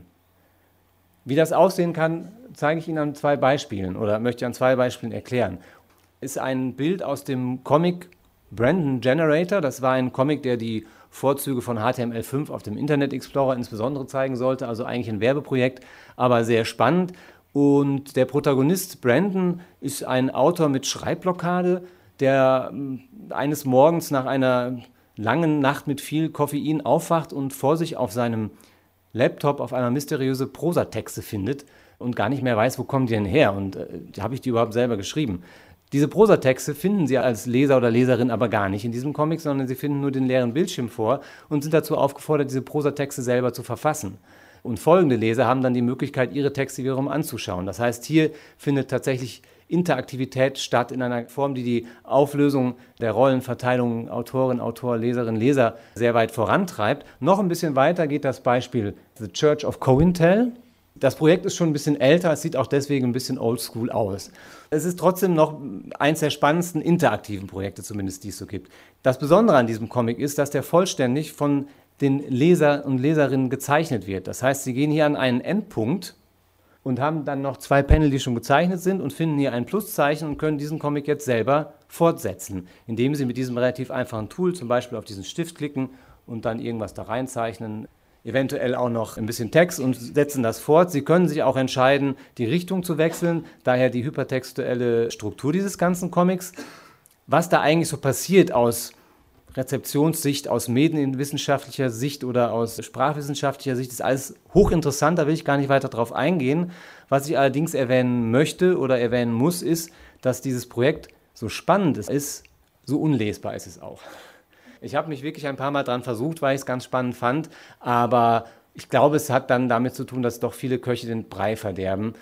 Wie das aussehen kann, zeige ich Ihnen an zwei Beispielen oder möchte an zwei Beispielen erklären. Ist ein Bild aus dem Comic Brandon Generator. Das war ein Comic, der die Vorzüge von H T M L fünf auf dem Internet Explorer insbesondere zeigen sollte, also eigentlich ein Werbeprojekt, aber sehr spannend. Und der Protagonist Brandon ist ein Autor mit Schreibblockade, der eines Morgens nach einer langen Nacht mit viel Koffein aufwacht und vor sich auf seinem Laptop auf einmal mysteriöse Prosatexte findet und gar nicht mehr weiß, wo kommen die denn her und äh, habe ich die überhaupt selber geschrieben. Diese Prosatexte finden Sie als Leser oder Leserin aber gar nicht in diesem Comic, sondern Sie finden nur den leeren Bildschirm vor und sind dazu aufgefordert, diese Prosatexte selber zu verfassen. Und folgende Leser haben dann die Möglichkeit, ihre Texte wiederum anzuschauen. Das heißt, hier findet tatsächlich Interaktivität statt in einer Form, die die Auflösung der Rollenverteilung Autorin, Autor, Leserin, Leser sehr weit vorantreibt. Noch ein bisschen weiter geht das Beispiel The Church of COINTEL. Das Projekt ist schon ein bisschen älter, es sieht auch deswegen ein bisschen oldschool aus. Es ist trotzdem noch eins der spannendsten interaktiven Projekte, zumindest die es so gibt. Das Besondere an diesem Comic ist, dass der vollständig von den Leser und Leserinnen gezeichnet wird. Das heißt, Sie gehen hier an einen Endpunkt und haben dann noch zwei Panel, die schon gezeichnet sind und finden hier ein Pluszeichen und können diesen Comic jetzt selber fortsetzen, indem Sie mit diesem relativ einfachen Tool zum Beispiel auf diesen Stift klicken und dann irgendwas da reinzeichnen, eventuell auch noch ein bisschen Text und setzen das fort. Sie können sich auch entscheiden, die Richtung zu wechseln, daher die hypertextuelle Struktur dieses ganzen Comics. Was da eigentlich so passiert aus Rezeptionssicht, aus medienwissenschaftlicher Sicht oder aus sprachwissenschaftlicher Sicht, ist alles hochinteressant, da will ich gar nicht weiter drauf eingehen. Was ich allerdings erwähnen möchte oder erwähnen muss, ist, dass dieses Projekt so spannend ist, so unlesbar ist es auch. Ich habe mich wirklich ein paar Mal dran versucht, weil ich es ganz spannend fand, aber ich glaube, es hat dann damit zu tun, dass doch viele Köche den Brei verderben.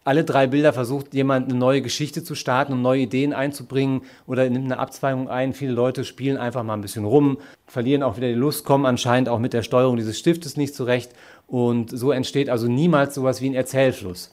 alle drei Bilder versucht jemand eine neue Geschichte zu starten, um neue Ideen einzubringen oder nimmt eine Abzweigung ein. Viele Leute spielen einfach mal ein bisschen rum, verlieren auch wieder die Lust, kommen anscheinend auch mit der Steuerung dieses Stiftes nicht zurecht. Und so entsteht also niemals sowas wie ein Erzählfluss.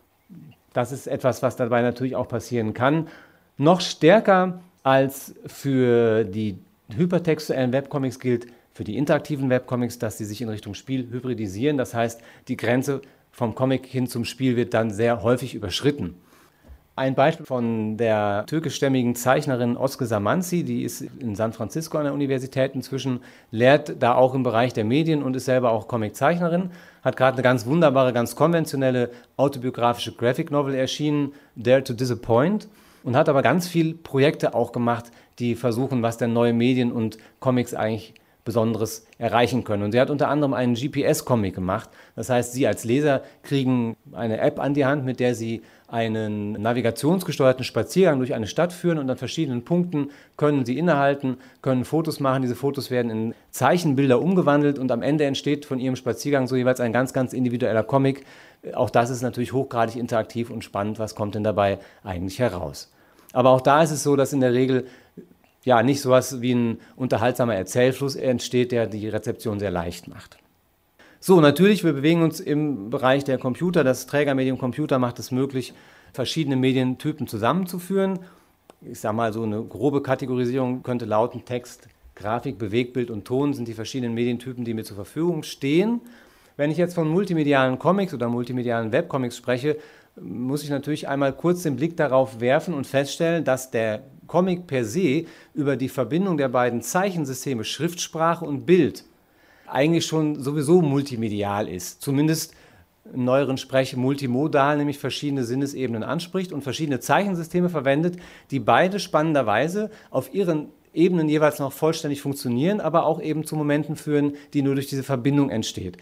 Das ist etwas, was dabei natürlich auch passieren kann. Noch stärker als für die hypertextuellen Webcomics gilt für die interaktiven Webcomics, dass sie sich in Richtung Spiel hybridisieren. Das heißt, die Grenze vom Comic hin zum Spiel wird dann sehr häufig überschritten. Ein Beispiel von der türkischstämmigen Zeichnerin Özge Samanzi, die ist in San Francisco an der Universität inzwischen, lehrt da auch im Bereich der Medien und ist selber auch Comiczeichnerin, hat gerade eine ganz wunderbare, ganz konventionelle autobiografische Graphic Novel erschienen, Dare to Disappoint, und hat aber ganz viele Projekte auch gemacht, die versuchen, was denn neue Medien und Comics eigentlich Besonderes erreichen können. Und sie hat unter anderem einen G P S-Comic gemacht. Das heißt, Sie als Leser kriegen eine App an die Hand, mit der Sie einen navigationsgesteuerten Spaziergang durch eine Stadt führen und an verschiedenen Punkten können Sie innehalten, können Fotos machen. Diese Fotos werden in Zeichenbilder umgewandelt und am Ende entsteht von Ihrem Spaziergang so jeweils ein ganz, ganz individueller Comic. Auch das ist natürlich hochgradig interaktiv und spannend. Was kommt denn dabei eigentlich heraus? Aber auch da ist es so, dass in der Regel ja nicht sowas wie ein unterhaltsamer Erzählfluss entsteht, der die Rezeption sehr leicht macht. So, natürlich, wir bewegen uns im Bereich der Computer. Das Trägermedium Computer macht es möglich, verschiedene Medientypen zusammenzuführen. Ich sage mal, so eine grobe Kategorisierung könnte lauten: Text, Grafik, Bewegtbild und Ton sind die verschiedenen Medientypen, die mir zur Verfügung stehen. Wenn ich jetzt von multimedialen Comics oder multimedialen Webcomics spreche, muss ich natürlich einmal kurz den Blick darauf werfen und feststellen, dass der Comic per se über die Verbindung der beiden Zeichensysteme Schriftsprache und Bild eigentlich schon sowieso multimedial ist. Zumindest im neueren Sprech multimodal, nämlich verschiedene Sinnesebenen anspricht und verschiedene Zeichensysteme verwendet, die beide spannenderweise auf ihren Ebenen jeweils noch vollständig funktionieren, aber auch eben zu Momenten führen, die nur durch diese Verbindung entsteht.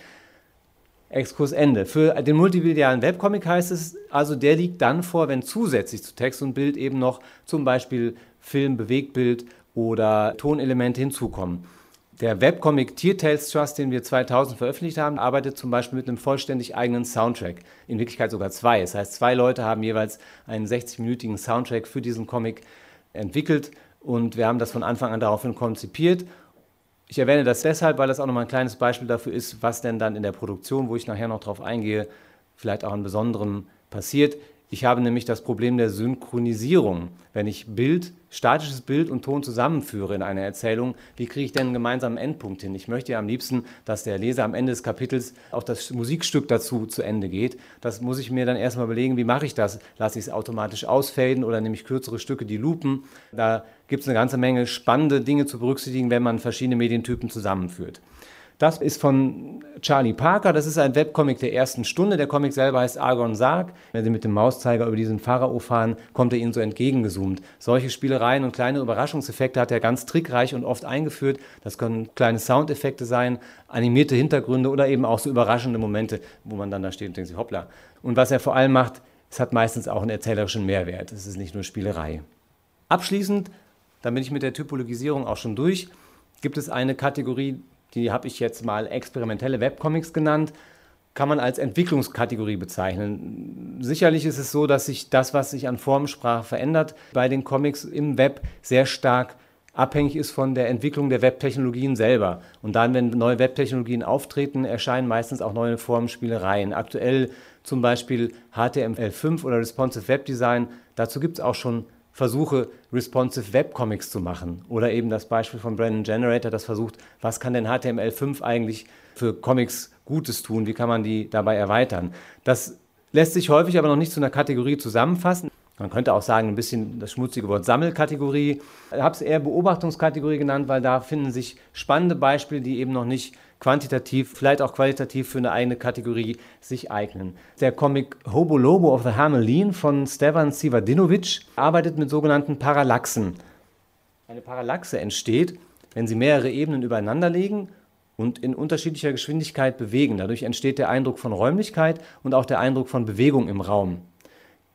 Exkurs Ende. Für den multimedialen Webcomic heißt es also, der liegt dann vor, wenn zusätzlich zu Text und Bild eben noch zum Beispiel Film, Bewegtbild oder Tonelemente hinzukommen. Der Webcomic Tear Tales Trust, den wir zweitausend veröffentlicht haben, arbeitet zum Beispiel mit einem vollständig eigenen Soundtrack. In Wirklichkeit sogar zwei. Das heißt, zwei Leute haben jeweils einen sechzig-minütigen Soundtrack für diesen Comic entwickelt und wir haben das von Anfang an daraufhin konzipiert. Ich erwähne das deshalb, weil das auch nochmal ein kleines Beispiel dafür ist, was denn dann in der Produktion, wo ich nachher noch drauf eingehe, vielleicht auch an Besonderem passiert. Ich habe nämlich das Problem der Synchronisierung. Wenn ich Bild, statisches Bild und Ton zusammenführe in einer Erzählung, wie kriege ich denn einen gemeinsamen Endpunkt hin? Ich möchte ja am liebsten, dass der Leser am Ende des Kapitels auch das Musikstück dazu zu Ende geht. Das muss ich mir dann erstmal überlegen, wie mache ich das? Lasse ich es automatisch ausfaden oder nehme ich kürzere Stücke, die loopen? Da gibt es eine ganze Menge spannende Dinge zu berücksichtigen, wenn man verschiedene Medientypen zusammenführt. Das ist von Charlie Parker, das ist ein Webcomic der ersten Stunde. Der Comic selber heißt Argon Sarg. Wenn Sie mit dem Mauszeiger über diesen Pharao fahren, kommt er Ihnen so entgegengezoomt. Solche Spielereien und kleine Überraschungseffekte hat er ganz trickreich und oft eingeführt. Das können kleine Soundeffekte sein, animierte Hintergründe oder eben auch so überraschende Momente, wo man dann da steht und denkt sich, hoppla. Und was er vor allem macht, es hat meistens auch einen erzählerischen Mehrwert. Es ist nicht nur Spielerei. Abschließend, dann bin ich mit der Typologisierung auch schon durch, gibt es eine Kategorie, die habe ich jetzt mal experimentelle Webcomics genannt, kann man als Entwicklungskategorie bezeichnen. Sicherlich ist es so, dass sich das, was sich an Formensprache verändert, bei den Comics im Web sehr stark abhängig ist von der Entwicklung der Webtechnologien selber. Und dann, wenn neue Webtechnologien auftreten, erscheinen meistens auch neue Formenspielereien. Aktuell zum Beispiel H T M L fünf oder Responsive Web Design. Dazu gibt es auch schon Versuche, responsive Webcomics zu machen. Oder eben das Beispiel von Brandon Generator, das versucht, was kann denn H T M L fünf eigentlich für Comics Gutes tun, wie kann man die dabei erweitern. Das lässt sich häufig aber noch nicht zu einer Kategorie zusammenfassen. Man könnte auch sagen, ein bisschen das schmutzige Wort Sammelkategorie. Ich habe es eher Beobachtungskategorie genannt, weil da finden sich spannende Beispiele, die eben noch nicht quantitativ, vielleicht auch qualitativ für eine eigene Kategorie sich eignen. Der Comic Hobo Lobo of the Hamelin von Stevan Sivadinovic arbeitet mit sogenannten Parallaxen. Eine Parallaxe entsteht, wenn Sie mehrere Ebenen übereinander legen und in unterschiedlicher Geschwindigkeit bewegen. Dadurch entsteht der Eindruck von Räumlichkeit und auch der Eindruck von Bewegung im Raum.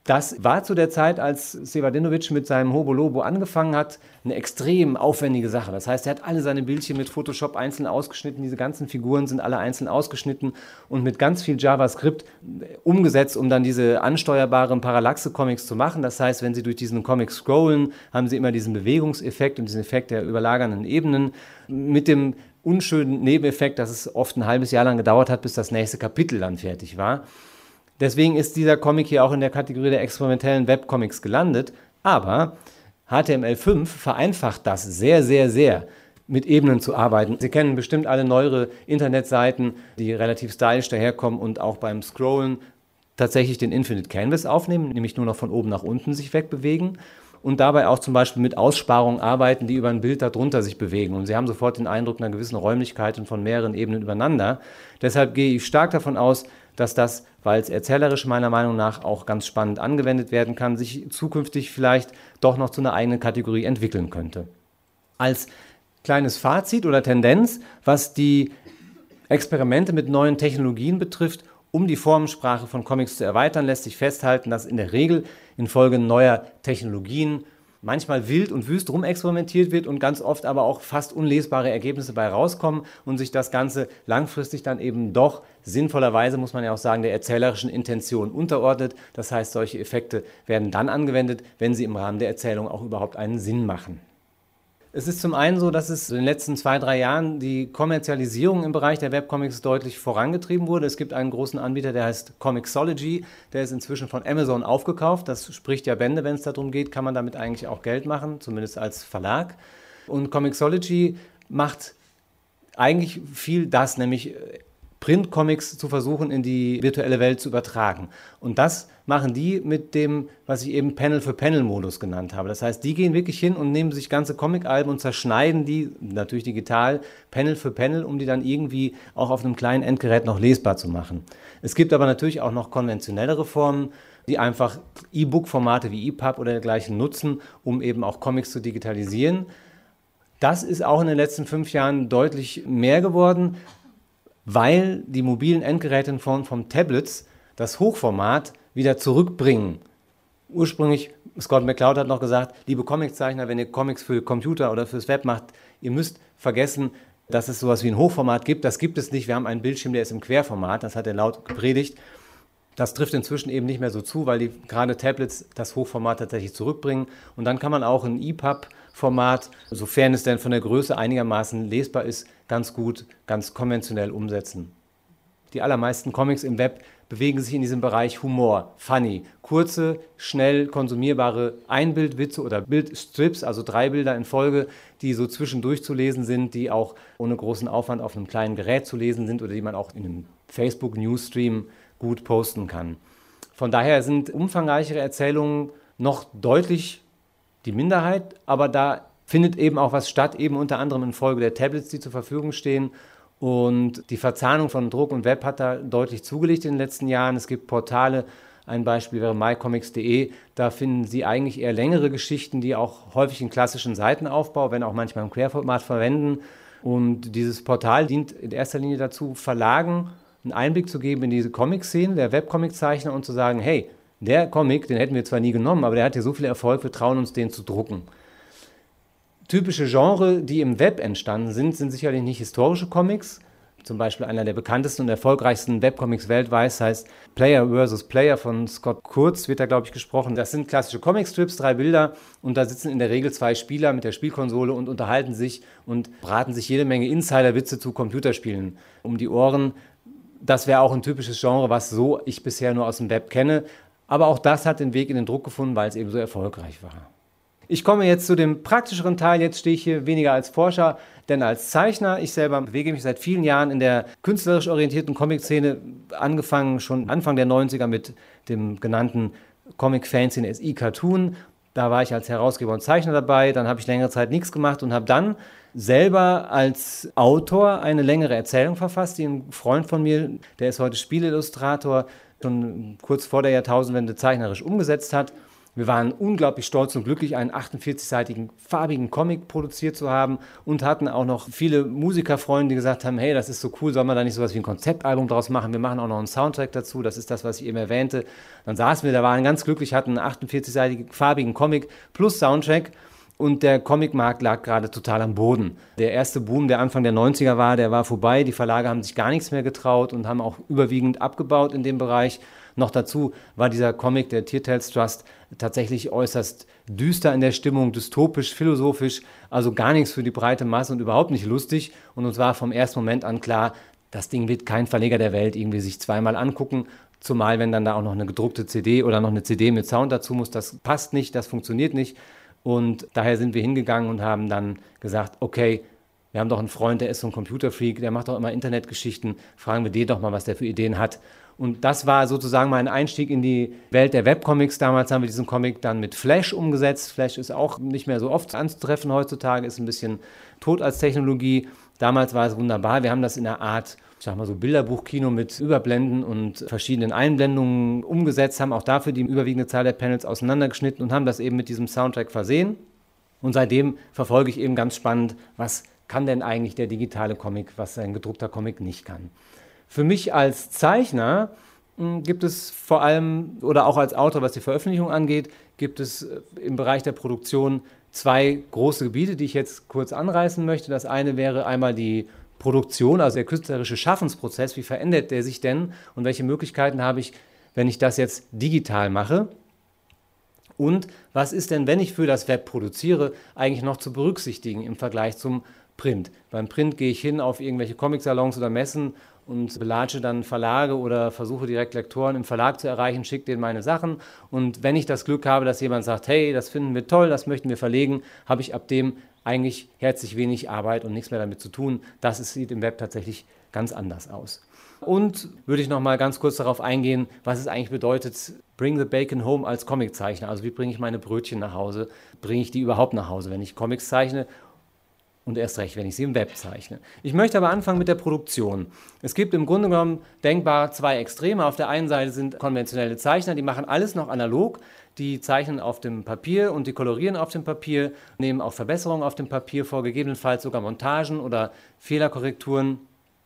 Das war zu der Zeit, als Sevardinovic mit seinem Hobo Lobo angefangen hat, eine extrem aufwendige Sache. Das heißt, er hat alle seine Bildchen mit Photoshop einzeln ausgeschnitten. Diese ganzen Figuren sind alle einzeln ausgeschnitten und mit ganz viel JavaScript umgesetzt, um dann diese ansteuerbaren Parallaxe-Comics zu machen. Das heißt, wenn Sie durch diesen Comic scrollen, haben Sie immer diesen Bewegungseffekt und diesen Effekt der überlagernden Ebenen mit dem unschönen Nebeneffekt, dass es oft ein halbes Jahr lang gedauert hat, bis das nächste Kapitel dann fertig war. Deswegen ist dieser Comic hier auch in der Kategorie der experimentellen Webcomics gelandet. Aber H T M L fünf vereinfacht das sehr, sehr, sehr, mit Ebenen zu arbeiten. Sie kennen bestimmt alle neuere Internetseiten, die relativ stylisch daherkommen und auch beim Scrollen tatsächlich den Infinite Canvas aufnehmen, nämlich nur noch von oben nach unten sich wegbewegen. Und dabei auch zum Beispiel mit Aussparungen arbeiten, die über ein Bild darunter sich bewegen. Und Sie haben sofort den Eindruck einer gewissen Räumlichkeit und von mehreren Ebenen übereinander. Deshalb gehe ich stark davon aus, dass das, weil es erzählerisch meiner Meinung nach auch ganz spannend angewendet werden kann, sich zukünftig vielleicht doch noch zu einer eigenen Kategorie entwickeln könnte. Als kleines Fazit oder Tendenz, was die Experimente mit neuen Technologien betrifft, um die Formensprache von Comics zu erweitern, lässt sich festhalten, dass in der Regel infolge neuer Technologien manchmal wild und wüst rumexperimentiert wird und ganz oft aber auch fast unlesbare Ergebnisse bei rauskommen und sich das Ganze langfristig dann eben doch sinnvollerweise, muss man ja auch sagen, der erzählerischen Intention unterordnet. Das heißt, solche Effekte werden dann angewendet, wenn sie im Rahmen der Erzählung auch überhaupt einen Sinn machen. Es ist zum einen so, dass es in den letzten zwei, drei Jahren die Kommerzialisierung im Bereich der Webcomics deutlich vorangetrieben wurde. Es gibt einen großen Anbieter, der heißt Comixology, der ist inzwischen von Amazon aufgekauft. Das spricht ja Bände, wenn es darum geht, kann man damit eigentlich auch Geld machen, zumindest als Verlag. Und Comixology macht eigentlich viel das, nämlich Printcomics zu versuchen, in die virtuelle Welt zu übertragen. Und das machen die mit dem, was ich eben Panel-für-Panel-Modus genannt habe. Das heißt, die gehen wirklich hin und nehmen sich ganze Comic-Alben und zerschneiden die, natürlich digital, Panel für Panel, um die dann irgendwie auch auf einem kleinen Endgerät noch lesbar zu machen. Es gibt aber natürlich auch noch konventionellere Formen, die einfach E-Book-Formate wie E P U B oder dergleichen nutzen, um eben auch Comics zu digitalisieren. Das ist auch in den letzten fünf Jahren deutlich mehr geworden, weil die mobilen Endgeräte in Form von Tablets das Hochformat wieder zurückbringen. Ursprünglich, Scott McCloud hat noch gesagt, liebe Comiczeichner, wenn ihr Comics für Computer oder fürs Web macht, ihr müsst vergessen, dass es sowas wie ein Hochformat gibt. Das gibt es nicht. Wir haben einen Bildschirm, der ist im Querformat. Das hat er laut gepredigt. Das trifft inzwischen eben nicht mehr so zu, weil die gerade Tablets das Hochformat tatsächlich zurückbringen. Und dann kann man auch ein E P U B-Format, sofern es denn von der Größe einigermaßen lesbar ist, ganz gut, ganz konventionell umsetzen. Die allermeisten Comics im Web bewegen sich in diesem Bereich Humor, Funny, kurze, schnell konsumierbare Einbildwitze oder Bildstrips, also drei Bilder in Folge, die so zwischendurch zu lesen sind, die auch ohne großen Aufwand auf einem kleinen Gerät zu lesen sind oder die man auch in einem Facebook-Newsstream gut posten kann. Von daher sind umfangreichere Erzählungen noch deutlich die Minderheit, aber da findet eben auch was statt, eben unter anderem infolge der Tablets, die zur Verfügung stehen. Und die Verzahnung von Druck und Web hat da deutlich zugelegt in den letzten Jahren. Es gibt Portale, ein Beispiel wäre my comics punkt de, da finden Sie eigentlich eher längere Geschichten, die auch häufig einen klassischen Seitenaufbau, wenn auch manchmal im Querformat verwenden. Und dieses Portal dient in erster Linie dazu, Verlagen einen Einblick zu geben in diese Comic-Szene der Webcomic-Zeichner und zu sagen, hey, der Comic, den hätten wir zwar nie genommen, aber der hat ja so viel Erfolg, wir trauen uns, den zu drucken. Typische Genre, die im Web entstanden sind, sind sicherlich nicht historische Comics. Zum Beispiel einer der bekanntesten und erfolgreichsten Webcomics weltweit heißt Player versus. Player von Scott Kurtz, wird da, glaube ich, gesprochen. Das sind klassische Comicstrips, drei Bilder und da sitzen in der Regel zwei Spieler mit der Spielkonsole und unterhalten sich und braten sich jede Menge Insider-Witze zu Computerspielen um die Ohren. Das wäre auch ein typisches Genre, was so ich bisher nur aus dem Web kenne. Aber auch das hat den Weg in den Druck gefunden, weil es eben so erfolgreich war. Ich komme jetzt zu dem praktischeren Teil. Jetzt stehe ich hier weniger als Forscher, denn als Zeichner. Ich selber bewege mich seit vielen Jahren in der künstlerisch orientierten Comic-Szene, angefangen schon Anfang der neunziger mit dem genannten Comic-Fanzine S I Cartoon. Da war ich als Herausgeber und Zeichner dabei. Dann habe ich längere Zeit nichts gemacht und habe dann selber als Autor eine längere Erzählung verfasst, die ein Freund von mir, der ist heute Spielillustrator, schon kurz vor der Jahrtausendwende zeichnerisch umgesetzt hat. Wir waren unglaublich stolz und glücklich, einen achtundvierzigseitigen farbigen Comic produziert zu haben und hatten auch noch viele Musikerfreunde, die gesagt haben, hey, das ist so cool, soll man da nicht sowas wie ein Konzeptalbum draus machen? Wir machen auch noch einen Soundtrack dazu, das ist das, was ich eben erwähnte. Dann saßen wir, da waren ganz glücklich, hatten einen achtundvierzigseitigen farbigen Comic plus Soundtrack und der Comicmarkt lag gerade total am Boden. Der erste Boom, der Anfang der neunziger war, der war vorbei, die Verlage haben sich gar nichts mehr getraut und haben auch überwiegend abgebaut in dem Bereich. Noch dazu war dieser Comic, der Tiertales Trust, tatsächlich äußerst düster in der Stimmung, dystopisch, philosophisch, also gar nichts für die breite Masse und überhaupt nicht lustig. Und uns war vom ersten Moment an klar, das Ding wird kein Verleger der Welt irgendwie sich zweimal angucken, zumal wenn dann da auch noch eine gedruckte C D oder noch eine C D mit Sound dazu muss, das passt nicht, das funktioniert nicht. Und daher sind wir hingegangen und haben dann gesagt, okay, wir haben doch einen Freund, der ist so ein Computerfreak, der macht doch immer Internetgeschichten, fragen wir den doch mal, was der für Ideen hat. Und das war sozusagen mein Einstieg in die Welt der Webcomics. Damals haben wir diesen Comic dann mit Flash umgesetzt. Flash ist auch nicht mehr so oft anzutreffen heutzutage, ist ein bisschen tot als Technologie. Damals war es wunderbar. Wir haben das in einer Art, ich sag mal so Bilderbuchkino mit Überblenden und verschiedenen Einblendungen umgesetzt, haben auch dafür die überwiegende Zahl der Panels auseinandergeschnitten und haben das eben mit diesem Soundtrack versehen. Und seitdem verfolge ich eben ganz spannend, was kann denn eigentlich der digitale Comic, was ein gedruckter Comic nicht kann. Für mich als Zeichner mh, gibt es vor allem, oder auch als Autor, was die Veröffentlichung angeht, gibt es äh, im Bereich der Produktion zwei große Gebiete, die ich jetzt kurz anreißen möchte. Das eine wäre einmal die Produktion, also der künstlerische Schaffensprozess. Wie verändert der sich denn und welche Möglichkeiten habe ich, wenn ich das jetzt digital mache? Und was ist denn, wenn ich für das Web produziere, eigentlich noch zu berücksichtigen im Vergleich zum Print? Beim Print gehe ich hin auf irgendwelche Comicsalons oder Messen und belatsche dann Verlage oder versuche direkt Lektoren im Verlag zu erreichen, schicke denen meine Sachen. Und wenn ich das Glück habe, dass jemand sagt, hey, das finden wir toll, das möchten wir verlegen, habe ich ab dem eigentlich herzlich wenig Arbeit und nichts mehr damit zu tun. Das ist, sieht im Web tatsächlich ganz anders aus. Und würde ich noch mal ganz kurz darauf eingehen, was es eigentlich bedeutet, bring the bacon home als Comiczeichner. Also wie bringe ich meine Brötchen nach Hause? Bringe ich die überhaupt nach Hause, wenn ich Comics zeichne? Und erst recht, wenn ich sie im Web zeichne. Ich möchte aber anfangen mit der Produktion. Es gibt im Grunde genommen denkbar zwei Extreme. Auf der einen Seite sind konventionelle Zeichner, die machen alles noch analog. Die zeichnen auf dem Papier und die kolorieren auf dem Papier, nehmen auch Verbesserungen auf dem Papier vor, gegebenenfalls sogar Montagen oder Fehlerkorrekturen.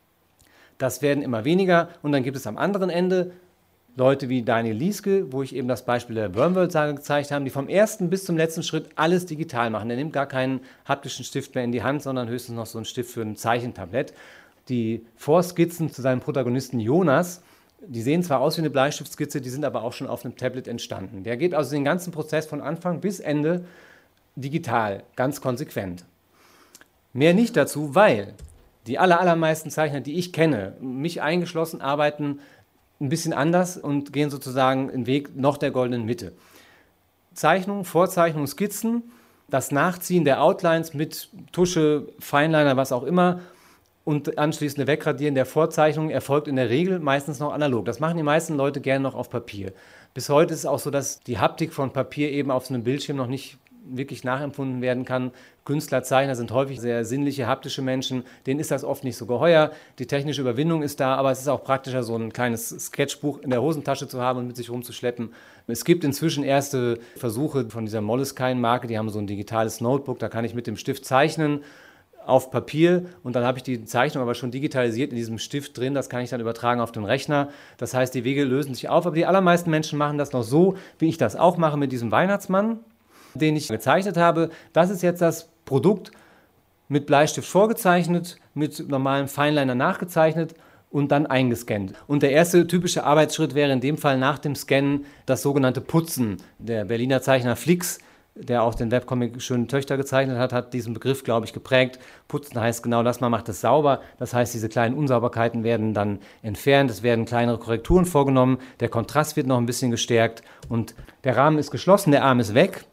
Das werden immer weniger. Und dann gibt es am anderen Ende Leute wie Daniel Lieske, wo ich eben das Beispiel der Wormworld-Sage gezeigt habe, die vom ersten bis zum letzten Schritt alles digital machen. Der nimmt gar keinen haptischen Stift mehr in die Hand, sondern höchstens noch so einen Stift für ein Zeichentablett. Die Vorskizzen zu seinem Protagonisten Jonas, die sehen zwar aus wie eine Bleistiftskizze, die sind aber auch schon auf einem Tablet entstanden. Der geht also den ganzen Prozess von Anfang bis Ende digital, ganz konsequent. Mehr nicht dazu, weil die aller, allermeisten Zeichner, die ich kenne, mich eingeschlossen, arbeiten ein bisschen anders und gehen sozusagen den Weg noch der goldenen Mitte. Zeichnungen, Vorzeichnungen, Skizzen, das Nachziehen der Outlines mit Tusche, Fineliner, was auch immer und anschließend Wegradieren der Vorzeichnung erfolgt in der Regel meistens noch analog. Das machen die meisten Leute gerne noch auf Papier. Bis heute ist es auch so, dass die Haptik von Papier eben auf so einem Bildschirm noch nicht wirklich nachempfunden werden kann. Künstler, Zeichner sind häufig sehr sinnliche, haptische Menschen, denen ist das oft nicht so geheuer. Die technische Überwindung ist da, aber es ist auch praktischer, so ein kleines Sketchbuch in der Hosentasche zu haben und mit sich rumzuschleppen. Es gibt inzwischen erste Versuche von dieser Moleskine-Marke, die haben so ein digitales Notebook, da kann ich mit dem Stift zeichnen auf Papier und dann habe ich die Zeichnung aber schon digitalisiert in diesem Stift drin, das kann ich dann übertragen auf den Rechner. Das heißt, die Wege lösen sich auf, aber die allermeisten Menschen machen das noch so, wie ich das auch mache mit diesem Weihnachtsmann, den ich gezeichnet habe. Das ist jetzt das Produkt mit Bleistift vorgezeichnet, mit normalem Fineliner nachgezeichnet und dann eingescannt. Und der erste typische Arbeitsschritt wäre in dem Fall nach dem Scannen das sogenannte Putzen. Der Berliner Zeichner Flix, der auch den Webcomic Schöne Töchter gezeichnet hat, hat diesen Begriff, glaube ich, geprägt. Putzen heißt genau das, man macht es sauber. Das heißt, diese kleinen Unsauberkeiten werden dann entfernt, es werden kleinere Korrekturen vorgenommen, der Kontrast wird noch ein bisschen gestärkt und der Rahmen ist geschlossen, der Arm ist weg.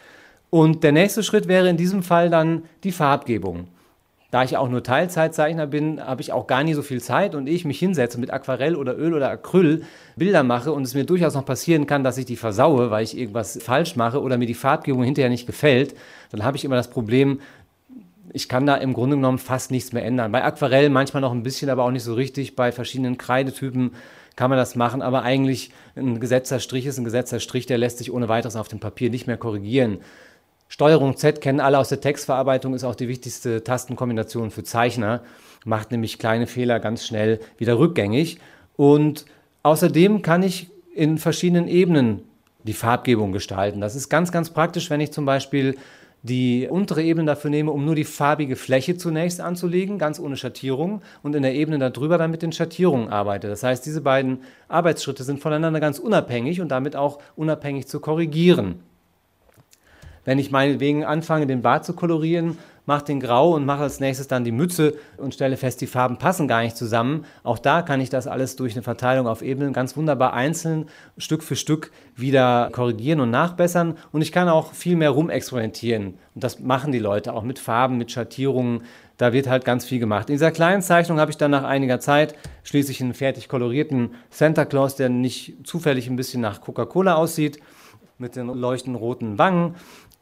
Und der nächste Schritt wäre in diesem Fall dann die Farbgebung. Da ich auch nur Teilzeitzeichner bin, habe ich auch gar nie so viel Zeit und ich mich hinsetze mit Aquarell oder Öl oder Acryl Bilder mache und es mir durchaus noch passieren kann, dass ich die versaue, weil ich irgendwas falsch mache oder mir die Farbgebung hinterher nicht gefällt, dann habe ich immer das Problem, Ich kann da im Grunde genommen fast nichts mehr ändern. Bei Aquarell manchmal noch ein bisschen, aber auch nicht so richtig. Bei verschiedenen Kreidetypen kann man das machen, aber eigentlich ein gesetzter Strich ist ein gesetzter Strich, der lässt sich ohne weiteres auf dem Papier nicht mehr korrigieren. Steuerung Z kennen alle aus der Textverarbeitung, ist auch die wichtigste Tastenkombination für Zeichner, macht nämlich kleine Fehler ganz schnell wieder rückgängig. Und außerdem kann ich in verschiedenen Ebenen die Farbgebung gestalten. Das ist ganz, ganz praktisch, wenn ich zum Beispiel die untere Ebene dafür nehme, um nur die farbige Fläche zunächst anzulegen, ganz ohne Schattierung, und in der Ebene darüber dann mit den Schattierungen arbeite. Das heißt, diese beiden Arbeitsschritte sind voneinander ganz unabhängig und damit auch unabhängig zu korrigieren. Wenn ich meinetwegen anfange, den Bart zu kolorieren, mache den grau und mache als nächstes dann die Mütze und stelle fest, die Farben passen gar nicht zusammen. Auch da kann ich das alles durch eine Verteilung auf Ebenen ganz wunderbar einzeln, Stück für Stück wieder korrigieren und nachbessern. Und ich kann auch viel mehr rumexperimentieren. Und das machen die Leute auch mit Farben, mit Schattierungen. Da wird halt ganz viel gemacht. In dieser kleinen Zeichnung habe ich dann nach einiger Zeit schließlich einen fertig kolorierten Santa Claus, der nicht zufällig ein bisschen nach Coca-Cola aussieht, mit den leuchtenden roten Wangen.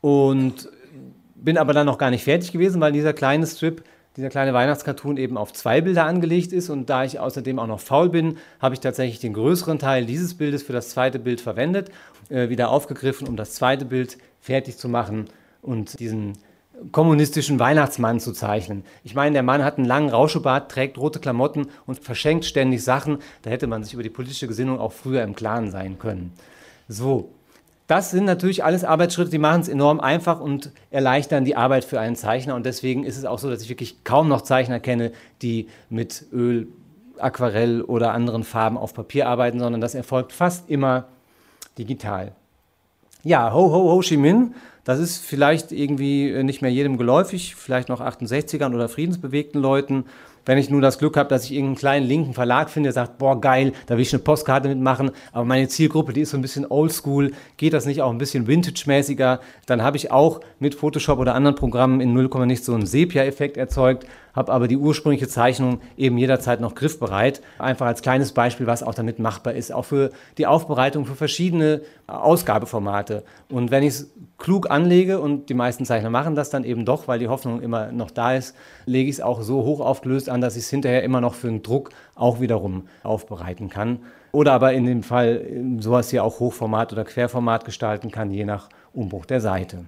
Und bin aber dann noch gar nicht fertig gewesen, weil dieser kleine Strip, dieser kleine Weihnachtscartoon eben auf zwei Bilder angelegt ist. Und da ich außerdem auch noch faul bin, habe ich tatsächlich den größeren Teil dieses Bildes für das zweite Bild verwendet, äh, wieder aufgegriffen, um das zweite Bild fertig zu machen und diesen kommunistischen Weihnachtsmann zu zeichnen. Ich meine, der Mann hat einen langen Rauschebart, trägt rote Klamotten und verschenkt ständig Sachen. Da hätte man sich über die politische Gesinnung auch früher im Klaren sein können. So. Das sind natürlich alles Arbeitsschritte, die machen es enorm einfach und erleichtern die Arbeit für einen Zeichner. Und deswegen ist es auch so, dass ich wirklich kaum noch Zeichner kenne, die mit Öl, Aquarell oder anderen Farben auf Papier arbeiten, sondern das erfolgt fast immer digital. Ja, Ho Ho Ho Chi Minh, das ist vielleicht irgendwie nicht mehr jedem geläufig, vielleicht noch achtundsechzigern oder friedensbewegten Leuten. Wenn ich nur das Glück habe, dass ich irgendeinen kleinen linken Verlag finde, der sagt, boah geil, da will ich eine Postkarte mitmachen, aber meine Zielgruppe, die ist so ein bisschen oldschool, geht das nicht auch ein bisschen vintage-mäßiger, dann habe ich auch mit Photoshop oder anderen Programmen in null Komma nichts so einen Sepia-Effekt erzeugt, habe aber die ursprüngliche Zeichnung eben jederzeit noch griffbereit. Einfach als kleines Beispiel, was auch damit machbar ist, auch für die Aufbereitung für verschiedene Ausgabeformate. Und wenn ich es klug anlege, und die meisten Zeichner machen das dann eben doch, weil die Hoffnung immer noch da ist, lege ich es auch so hoch aufgelöst an, dass ich es hinterher immer noch für einen Druck auch wiederum aufbereiten kann. Oder aber in dem Fall sowas hier auch Hochformat oder Querformat gestalten kann, je nach Umbruch der Seite.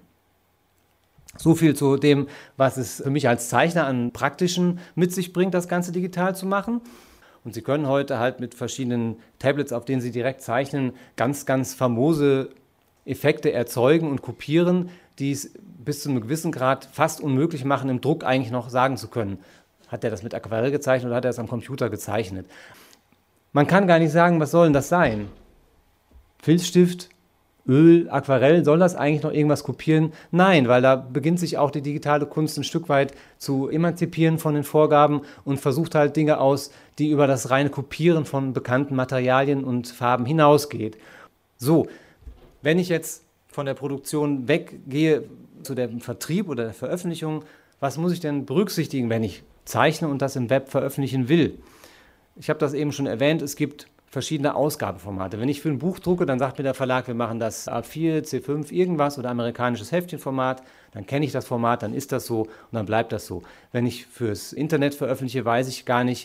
So viel zu dem, was es für mich als Zeichner an Praktischen mit sich bringt, das Ganze digital zu machen. Und Sie können heute halt mit verschiedenen Tablets, auf denen Sie direkt zeichnen, ganz, ganz famose Effekte erzeugen und kopieren, die es bis zu einem gewissen Grad fast unmöglich machen, im Druck eigentlich noch sagen zu können. Hat er das mit Aquarell gezeichnet oder hat er das am Computer gezeichnet? Man kann gar nicht sagen, was soll denn das sein? Filzstift, Öl, Aquarell, soll das eigentlich noch irgendwas kopieren? Nein, weil da beginnt sich auch die digitale Kunst ein Stück weit zu emanzipieren von den Vorgaben und versucht halt Dinge aus, die über das reine Kopieren von bekannten Materialien und Farben hinausgeht. So, wenn ich jetzt von der Produktion weggehe zu dem Vertrieb oder der Veröffentlichung, was muss ich denn berücksichtigen, wenn ich zeichne und das im Web veröffentlichen will? Ich habe das eben schon erwähnt, es gibt verschiedene Ausgabeformate. Wenn ich für ein Buch drucke, dann sagt mir der Verlag, wir machen das A vier, C fünf, irgendwas oder amerikanisches Heftchenformat, dann kenne ich das Format, dann ist das so und dann bleibt das so. Wenn ich fürs Internet veröffentliche, weiß ich gar nicht,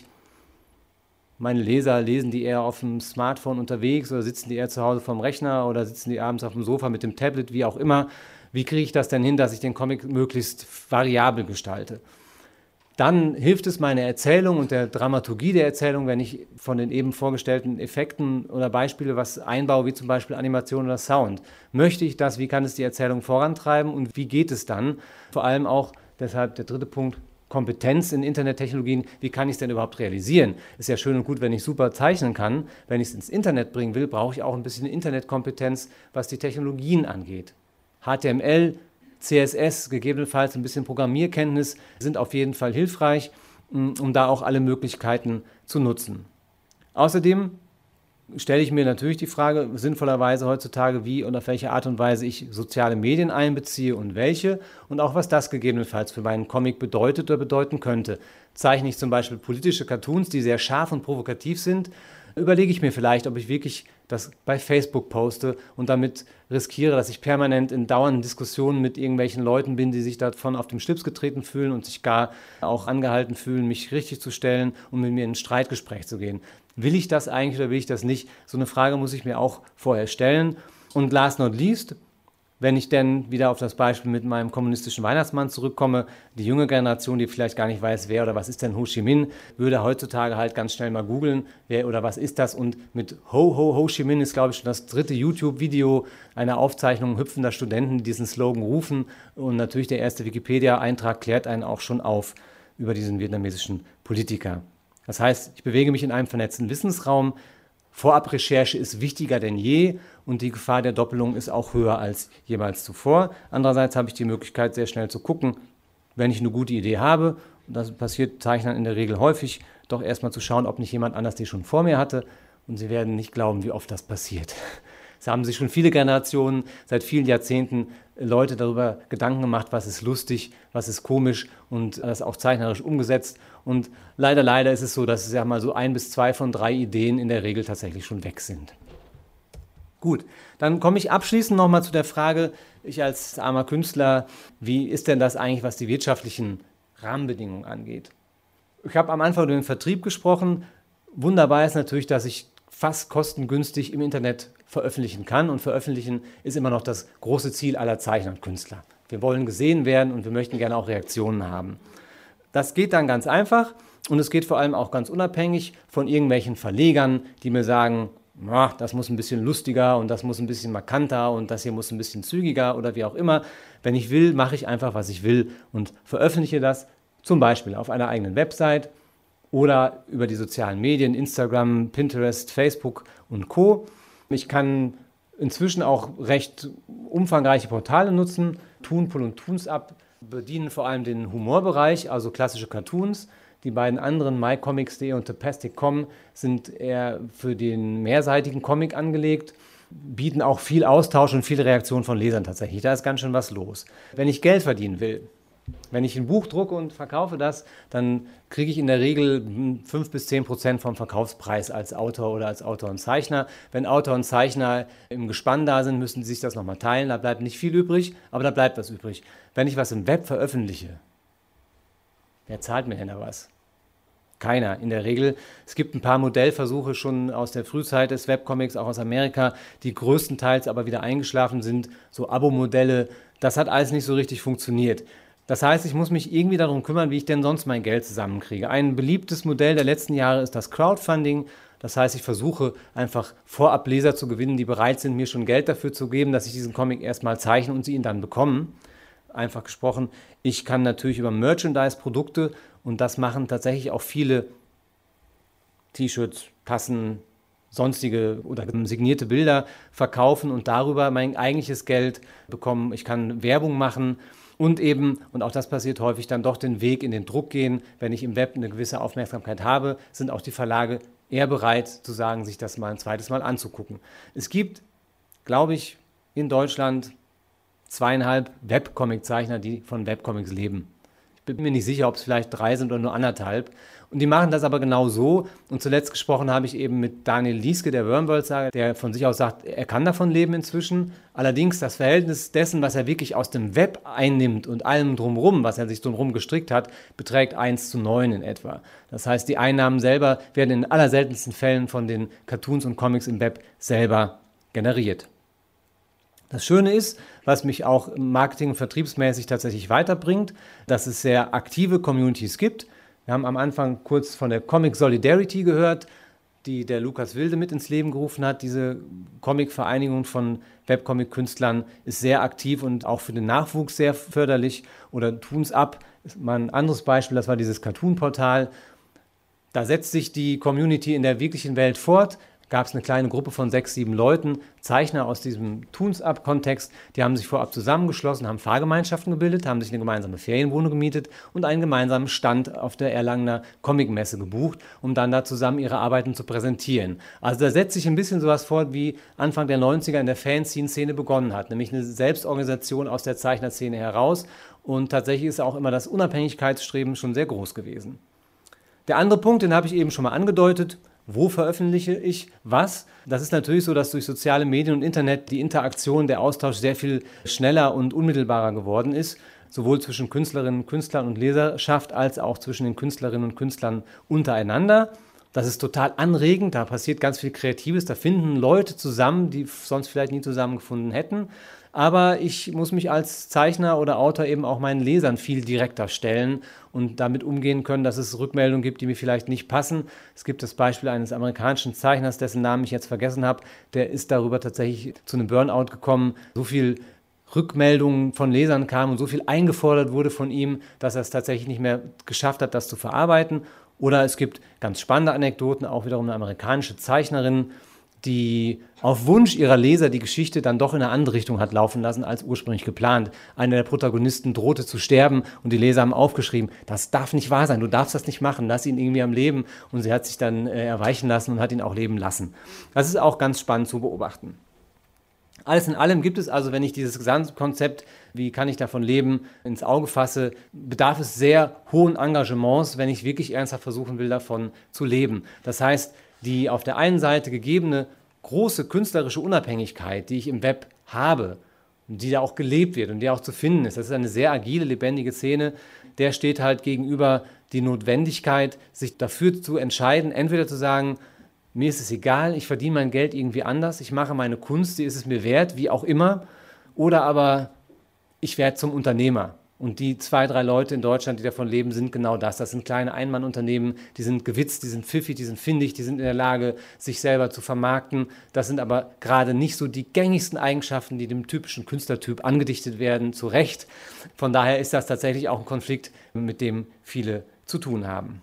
meine Leser, lesen die eher auf dem Smartphone unterwegs oder sitzen die eher zu Hause vorm Rechner oder sitzen die abends auf dem Sofa mit dem Tablet, wie auch immer. Wie kriege ich das denn hin, dass ich den Comic möglichst variabel gestalte? Dann hilft es meiner Erzählung und der Dramaturgie der Erzählung, wenn ich von den eben vorgestellten Effekten oder Beispiele was einbaue, wie zum Beispiel Animation oder Sound. Möchte ich das, wie kann es die Erzählung vorantreiben und wie geht es dann? Vor allem auch, deshalb der dritte Punkt, Kompetenz in Internettechnologien, wie kann ich es denn überhaupt realisieren? Ist ja schön und gut, wenn ich super zeichnen kann. Wenn ich es ins Internet bringen will, brauche ich auch ein bisschen Internetkompetenz, was die Technologien angeht. H T M L, C S S, gegebenenfalls ein bisschen Programmierkenntnis sind auf jeden Fall hilfreich, um da auch alle Möglichkeiten zu nutzen. Außerdem stelle ich mir natürlich die Frage, sinnvollerweise heutzutage, wie und auf welche Art und Weise ich soziale Medien einbeziehe und welche und auch was das gegebenenfalls für meinen Comic bedeutet oder bedeuten könnte. Zeichne ich zum Beispiel politische Cartoons, die sehr scharf und provokativ sind, überlege ich mir vielleicht, ob ich wirklich das bei Facebook poste und damit riskiere, dass ich permanent in dauernden Diskussionen mit irgendwelchen Leuten bin, die sich davon auf den Schlips getreten fühlen und sich gar auch angehalten fühlen, mich richtig zu stellen und mit mir in ein Streitgespräch zu gehen. Will ich das eigentlich oder will ich das nicht? So eine Frage muss ich mir auch vorher stellen. Und last not least, wenn ich denn wieder auf das Beispiel mit meinem kommunistischen Weihnachtsmann zurückkomme, die junge Generation, die vielleicht gar nicht weiß, wer oder was ist denn Ho Chi Minh, würde heutzutage halt ganz schnell mal googeln, wer oder was ist das. Und mit Ho Ho Ho Chi Minh ist, glaube ich, schon das dritte YouTube-Video einer Aufzeichnung hüpfender Studenten, die diesen Slogan rufen. Und natürlich der erste Wikipedia-Eintrag klärt einen auch schon auf über diesen vietnamesischen Politiker. Das heißt, ich bewege mich in einem vernetzten Wissensraum. Vorabrecherche ist wichtiger denn je und die Gefahr der Doppelung ist auch höher als jemals zuvor. Andererseits habe ich die Möglichkeit, sehr schnell zu gucken, wenn ich eine gute Idee habe, und das passiert Zeichnern in der Regel häufig, doch erstmal zu schauen, ob nicht jemand anders die schon vor mir hatte, und Sie werden nicht glauben, wie oft das passiert. Es haben sich schon viele Generationen, seit vielen Jahrzehnten, Leute darüber Gedanken gemacht, was ist lustig, was ist komisch und das auch zeichnerisch umgesetzt. Und leider, leider ist es so, dass, ich sag mal, so ein bis zwei von drei Ideen in der Regel tatsächlich schon weg sind. Gut, dann komme ich abschließend nochmal zu der Frage, ich als armer Künstler, wie ist denn das eigentlich, was die wirtschaftlichen Rahmenbedingungen angeht? Ich habe am Anfang über den Vertrieb gesprochen. Wunderbar ist natürlich, dass ich fast kostengünstig im Internet veröffentlichen kann. Und veröffentlichen ist immer noch das große Ziel aller Zeichner und Künstler. Wir wollen gesehen werden und wir möchten gerne auch Reaktionen haben. Das geht dann ganz einfach und es geht vor allem auch ganz unabhängig von irgendwelchen Verlegern, die mir sagen, na, das muss ein bisschen lustiger und das muss ein bisschen markanter und das hier muss ein bisschen zügiger oder wie auch immer. Wenn ich will, mache ich einfach, was ich will und veröffentliche das zum Beispiel auf einer eigenen Website oder über die sozialen Medien, Instagram, Pinterest, Facebook und Co. Ich kann inzwischen auch recht umfangreiche Portale nutzen. Toonpull und Toonsup bedienen vor allem den Humorbereich, also klassische Cartoons. Die beiden anderen, mycomics punkt de und tapastic punkt com, sind eher für den mehrseitigen Comic angelegt, bieten auch viel Austausch und viele Reaktionen von Lesern tatsächlich. Da ist ganz schön was los. Wenn ich Geld verdienen will, wenn ich ein Buch drucke und verkaufe das, dann kriege ich in der Regel fünf bis zehn Prozent vom Verkaufspreis als Autor oder als Autor und Zeichner. Wenn Autor und Zeichner im Gespann da sind, müssen sie sich das nochmal teilen. Da bleibt nicht viel übrig, aber da bleibt was übrig. Wenn ich was im Web veröffentliche, wer zahlt mir denn da was? Keiner in der Regel. Es gibt ein paar Modellversuche schon aus der Frühzeit des Webcomics, auch aus Amerika, die größtenteils aber wieder eingeschlafen sind. So Abo-Modelle, das hat alles nicht so richtig funktioniert. Das heißt, ich muss mich irgendwie darum kümmern, wie ich denn sonst mein Geld zusammenkriege. Ein beliebtes Modell der letzten Jahre ist das Crowdfunding. Das heißt, ich versuche einfach vorab Leser zu gewinnen, die bereit sind, mir schon Geld dafür zu geben, dass ich diesen Comic erstmal zeichne und sie ihn dann bekommen. Einfach gesprochen, ich kann natürlich über Merchandise-Produkte, und das machen tatsächlich auch viele T-Shirts, Tassen, sonstige oder signierte Bilder verkaufen und darüber mein eigentliches Geld bekommen. Ich kann Werbung machen und eben, und auch das passiert häufig, dann doch den Weg in den Druck gehen. Wenn ich im Web eine gewisse Aufmerksamkeit habe, sind auch die Verlage eher bereit zu sagen, sich das mal ein zweites Mal anzugucken. Es gibt, glaube ich, in Deutschland zweieinhalb Webcomic-Zeichner, die von Webcomics leben. Ich bin mir nicht sicher, ob es vielleicht drei sind oder nur anderthalb. Und die machen das aber genau so. Und zuletzt gesprochen habe ich eben mit Daniel Lieske, der Wormworld-Saga, der von sich aus sagt, er kann davon leben inzwischen. Allerdings das Verhältnis dessen, was er wirklich aus dem Web einnimmt und allem drumherum, was er sich drumherum gestrickt hat, beträgt eins zu neun in etwa. Das heißt, die Einnahmen selber werden in allerseltensten Fällen von den Cartoons und Comics im Web selber generiert. Das Schöne ist, was mich auch marketing- und vertriebsmäßig tatsächlich weiterbringt, dass es sehr aktive Communities gibt. Wir haben am Anfang kurz von der Comic Solidarity gehört, die der Lukas Wilde mit ins Leben gerufen hat. Diese Comic-Vereinigung von Webcomic-Künstlern ist sehr aktiv und auch für den Nachwuchs sehr förderlich. Oder Toonsup ist mal ein anderes Beispiel, das war dieses Cartoon-Portal. Da setzt sich die Community in der wirklichen Welt fort. Gab es eine kleine Gruppe von sechs, sieben Leuten, Zeichner aus diesem Toonsup-Kontext, die haben sich vorab zusammengeschlossen, haben Fahrgemeinschaften gebildet, haben sich eine gemeinsame Ferienwohnung gemietet und einen gemeinsamen Stand auf der Erlangener Comicmesse gebucht, um dann da zusammen ihre Arbeiten zu präsentieren. Also da setzt sich ein bisschen sowas fort, wie Anfang der neunziger in der Fanzine-Szene begonnen hat, nämlich eine Selbstorganisation aus der Zeichnerszene heraus, und tatsächlich ist auch immer das Unabhängigkeitsstreben schon sehr groß gewesen. Der andere Punkt, den habe ich eben schon mal angedeutet, wo veröffentliche ich was. Das ist natürlich so, dass durch soziale Medien und Internet die Interaktion, der Austausch sehr viel schneller und unmittelbarer geworden ist, sowohl zwischen Künstlerinnen und Künstlern und Leserschaft als auch zwischen den Künstlerinnen und Künstlern untereinander. Das ist total anregend, da passiert ganz viel Kreatives, da finden Leute zusammen, die sonst vielleicht nie zusammengefunden hätten. Aber ich muss mich als Zeichner oder Autor eben auch meinen Lesern viel direkter stellen und damit umgehen können, dass es Rückmeldungen gibt, die mir vielleicht nicht passen. Es gibt das Beispiel eines amerikanischen Zeichners, dessen Namen ich jetzt vergessen habe, der ist darüber tatsächlich zu einem Burnout gekommen. So viel Rückmeldungen von Lesern kamen und so viel eingefordert wurde von ihm, dass er es tatsächlich nicht mehr geschafft hat, das zu verarbeiten. Oder es gibt ganz spannende Anekdoten, auch wiederum eine amerikanische Zeichnerin, die auf Wunsch ihrer Leser die Geschichte dann doch in eine andere Richtung hat laufen lassen, als ursprünglich geplant. Einer der Protagonisten drohte zu sterben und die Leser haben aufgeschrieben, das darf nicht wahr sein, du darfst das nicht machen, lass ihn irgendwie am Leben. Und sie hat sich dann äh, erweichen lassen und hat ihn auch leben lassen. Das ist auch ganz spannend zu beobachten. Alles in allem gibt es also, wenn ich dieses Gesamtkonzept, wie kann ich davon leben, ins Auge fasse, bedarf es sehr hohen Engagements, wenn ich wirklich ernsthaft versuchen will, davon zu leben. Das heißt, die auf der einen Seite gegebene große künstlerische Unabhängigkeit, die ich im Web habe, die da auch gelebt wird und die auch zu finden ist, das ist eine sehr agile, lebendige Szene, der steht halt gegenüber die Notwendigkeit, sich dafür zu entscheiden, entweder zu sagen, mir ist es egal, ich verdiene mein Geld irgendwie anders, ich mache meine Kunst, die ist es mir wert, wie auch immer. Oder aber ich werde zum Unternehmer. Und die zwei, drei Leute in Deutschland, die davon leben, sind genau das. Das sind kleine Einmannunternehmen, die sind gewitzt, die sind pfiffig, die sind findig, die sind in der Lage, sich selber zu vermarkten. Das sind aber gerade nicht so die gängigsten Eigenschaften, die dem typischen Künstlertyp angedichtet werden, zu Recht. Von daher ist das tatsächlich auch ein Konflikt, mit dem viele zu tun haben.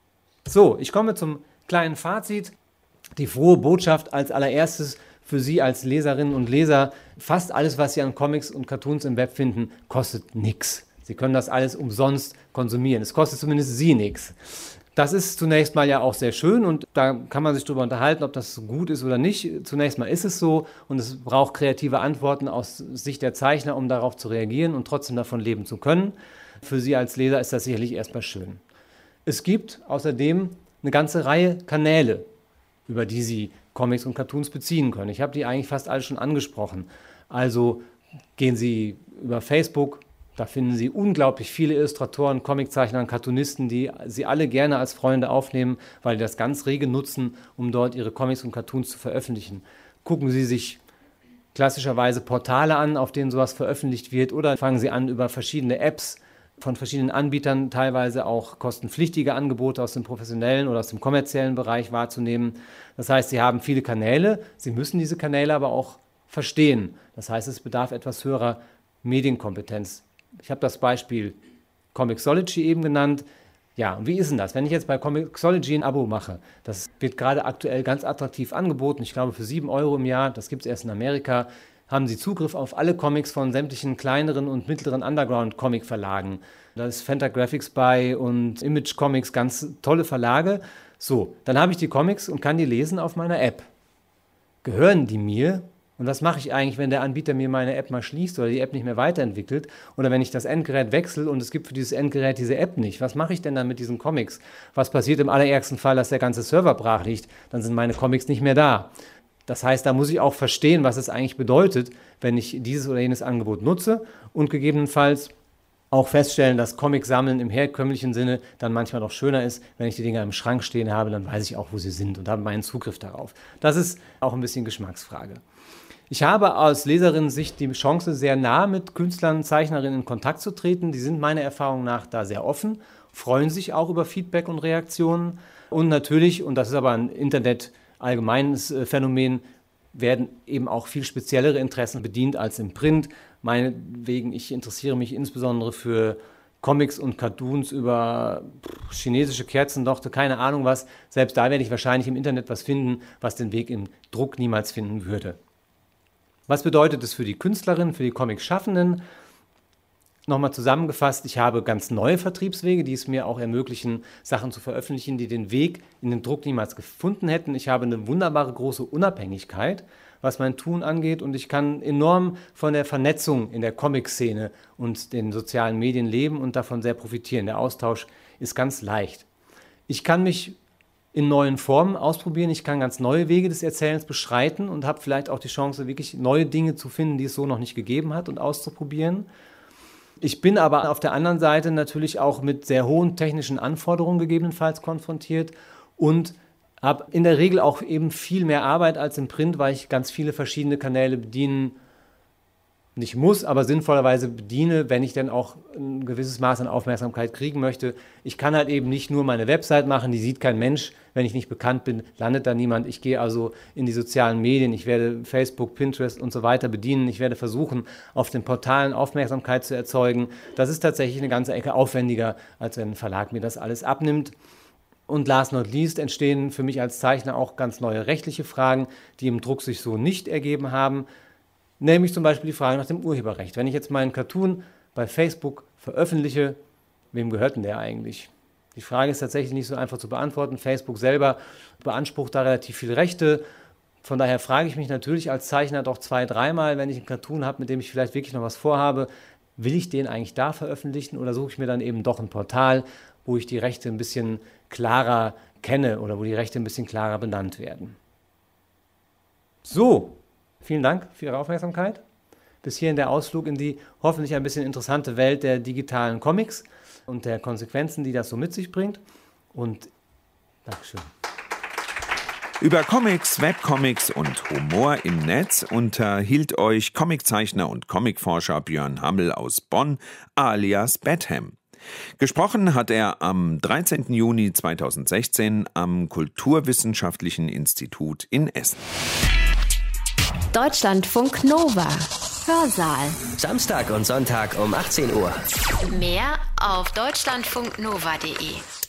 So, ich komme zum kleinen Fazit. Die frohe Botschaft als allererstes für Sie als Leserinnen und Leser: Fast alles, was Sie an Comics und Cartoons im Web finden, kostet nichts. Sie können das alles umsonst konsumieren. Es kostet zumindest Sie nichts. Das ist zunächst mal ja auch sehr schön und da kann man sich darüber unterhalten, ob das gut ist oder nicht. Zunächst mal ist es so und es braucht kreative Antworten aus Sicht der Zeichner, um darauf zu reagieren und trotzdem davon leben zu können. Für Sie als Leser ist das sicherlich erstmal schön. Es gibt außerdem eine ganze Reihe Kanäle, über die Sie Comics und Cartoons beziehen können. Ich habe die eigentlich fast alle schon angesprochen. Also gehen Sie über Facebook, da finden Sie unglaublich viele Illustratoren, Comiczeichner und Cartoonisten, die Sie alle gerne als Freunde aufnehmen, weil die das ganz rege nutzen, um dort ihre Comics und Cartoons zu veröffentlichen. Gucken Sie sich klassischerweise Portale an, auf denen sowas veröffentlicht wird, oder fangen Sie an, über verschiedene Apps von verschiedenen Anbietern teilweise auch kostenpflichtige Angebote aus dem professionellen oder aus dem kommerziellen Bereich wahrzunehmen. Das heißt, Sie haben viele Kanäle, Sie müssen diese Kanäle aber auch verstehen. Das heißt, es bedarf etwas höherer Medienkompetenz. Ich habe das Beispiel Comixology eben genannt. Ja, und wie ist denn das? Wenn ich jetzt bei Comixology ein Abo mache, das wird gerade aktuell ganz attraktiv angeboten, ich glaube für sieben Euro im Jahr, das gibt es erst in Amerika, haben Sie Zugriff auf alle Comics von sämtlichen kleineren und mittleren Underground-Comic-Verlagen. Da ist Fantagraphics bei und Image Comics, ganz tolle Verlage. So, dann habe ich die Comics und kann die lesen auf meiner App. Gehören die mir? Und was mache ich eigentlich, wenn der Anbieter mir meine App mal schließt oder die App nicht mehr weiterentwickelt? Oder wenn ich das Endgerät wechsle und es gibt für dieses Endgerät diese App nicht? Was mache ich denn dann mit diesen Comics? Was passiert im allerärgsten Fall, dass der ganze Server brach liegt? Dann sind meine Comics nicht mehr da. Das heißt, da muss ich auch verstehen, was es eigentlich bedeutet, wenn ich dieses oder jenes Angebot nutze und gegebenenfalls auch feststellen, dass Comic-Sammeln im herkömmlichen Sinne dann manchmal noch schöner ist. Wenn ich die Dinger im Schrank stehen habe, dann weiß ich auch, wo sie sind und habe meinen Zugriff darauf. Das ist auch ein bisschen Geschmacksfrage. Ich habe aus Leserinnen-Sicht die Chance, sehr nah mit Künstlern, Zeichnerinnen in Kontakt zu treten. Die sind meiner Erfahrung nach da sehr offen, freuen sich auch über Feedback und Reaktionen. Und natürlich, und das ist aber ein Internet allgemeines Phänomen, werden eben auch viel speziellere Interessen bedient als im Print. Meinetwegen, ich interessiere mich insbesondere für Comics und Cartoons über chinesische Kerzendochte, keine Ahnung was. Selbst da werde ich wahrscheinlich im Internet was finden, was den Weg im Druck niemals finden würde. Was bedeutet es für die Künstlerinnen, für die Comic-Schaffenden? Nochmal zusammengefasst, ich habe ganz neue Vertriebswege, die es mir auch ermöglichen, Sachen zu veröffentlichen, die den Weg in den Druck niemals gefunden hätten. Ich habe eine wunderbare große Unabhängigkeit, was mein Tun angeht, und ich kann enorm von der Vernetzung in der Comic-Szene und den sozialen Medien leben und davon sehr profitieren. Der Austausch ist ganz leicht. Ich kann mich in neuen Formen ausprobieren. Ich kann ganz neue Wege des Erzählens beschreiten und habe vielleicht auch die Chance, wirklich neue Dinge zu finden, die es so noch nicht gegeben hat und auszuprobieren. Ich bin aber auf der anderen Seite natürlich auch mit sehr hohen technischen Anforderungen gegebenenfalls konfrontiert und habe in der Regel auch eben viel mehr Arbeit als im Print, weil ich ganz viele verschiedene Kanäle bedienen nicht muss, aber sinnvollerweise bediene, wenn ich dann auch ein gewisses Maß an Aufmerksamkeit kriegen möchte. Ich kann halt eben nicht nur meine Website machen, die sieht kein Mensch. Wenn ich nicht bekannt bin, landet da niemand. Ich gehe also in die sozialen Medien, ich werde Facebook, Pinterest und so weiter bedienen. Ich werde versuchen, auf den Portalen Aufmerksamkeit zu erzeugen. Das ist tatsächlich eine ganze Ecke aufwendiger, als wenn ein Verlag mir das alles abnimmt. Und last not least entstehen für mich als Zeichner auch ganz neue rechtliche Fragen, die im Druck sich so nicht ergeben haben. Nämlich zum Beispiel die Frage nach dem Urheberrecht. Wenn ich jetzt meinen Cartoon bei Facebook veröffentliche, wem gehört denn der eigentlich? Die Frage ist tatsächlich nicht so einfach zu beantworten. Facebook selber beansprucht da relativ viele Rechte. Von daher frage ich mich natürlich als Zeichner doch zwei, dreimal, wenn ich einen Cartoon habe, mit dem ich vielleicht wirklich noch was vorhabe, will ich den eigentlich da veröffentlichen oder suche ich mir dann eben doch ein Portal, wo ich die Rechte ein bisschen klarer kenne oder wo die Rechte ein bisschen klarer benannt werden. So. Vielen Dank für Ihre Aufmerksamkeit. Bis hierhin der Ausflug in die hoffentlich ein bisschen interessante Welt der digitalen Comics und der Konsequenzen, die das so mit sich bringt. Und Dankeschön. Über Comics, Webcomics und Humor im Netz unterhielt euch Comiczeichner und Comicforscher Björn Hammel aus Bonn, alias Betham. Gesprochen hat er am dreizehnten Juni zweitausendsechzehn am Kulturwissenschaftlichen Institut in Essen. Deutschlandfunk Nova. Hörsaal. Samstag und Sonntag um achtzehn Uhr. Mehr auf deutschlandfunknova punkt de.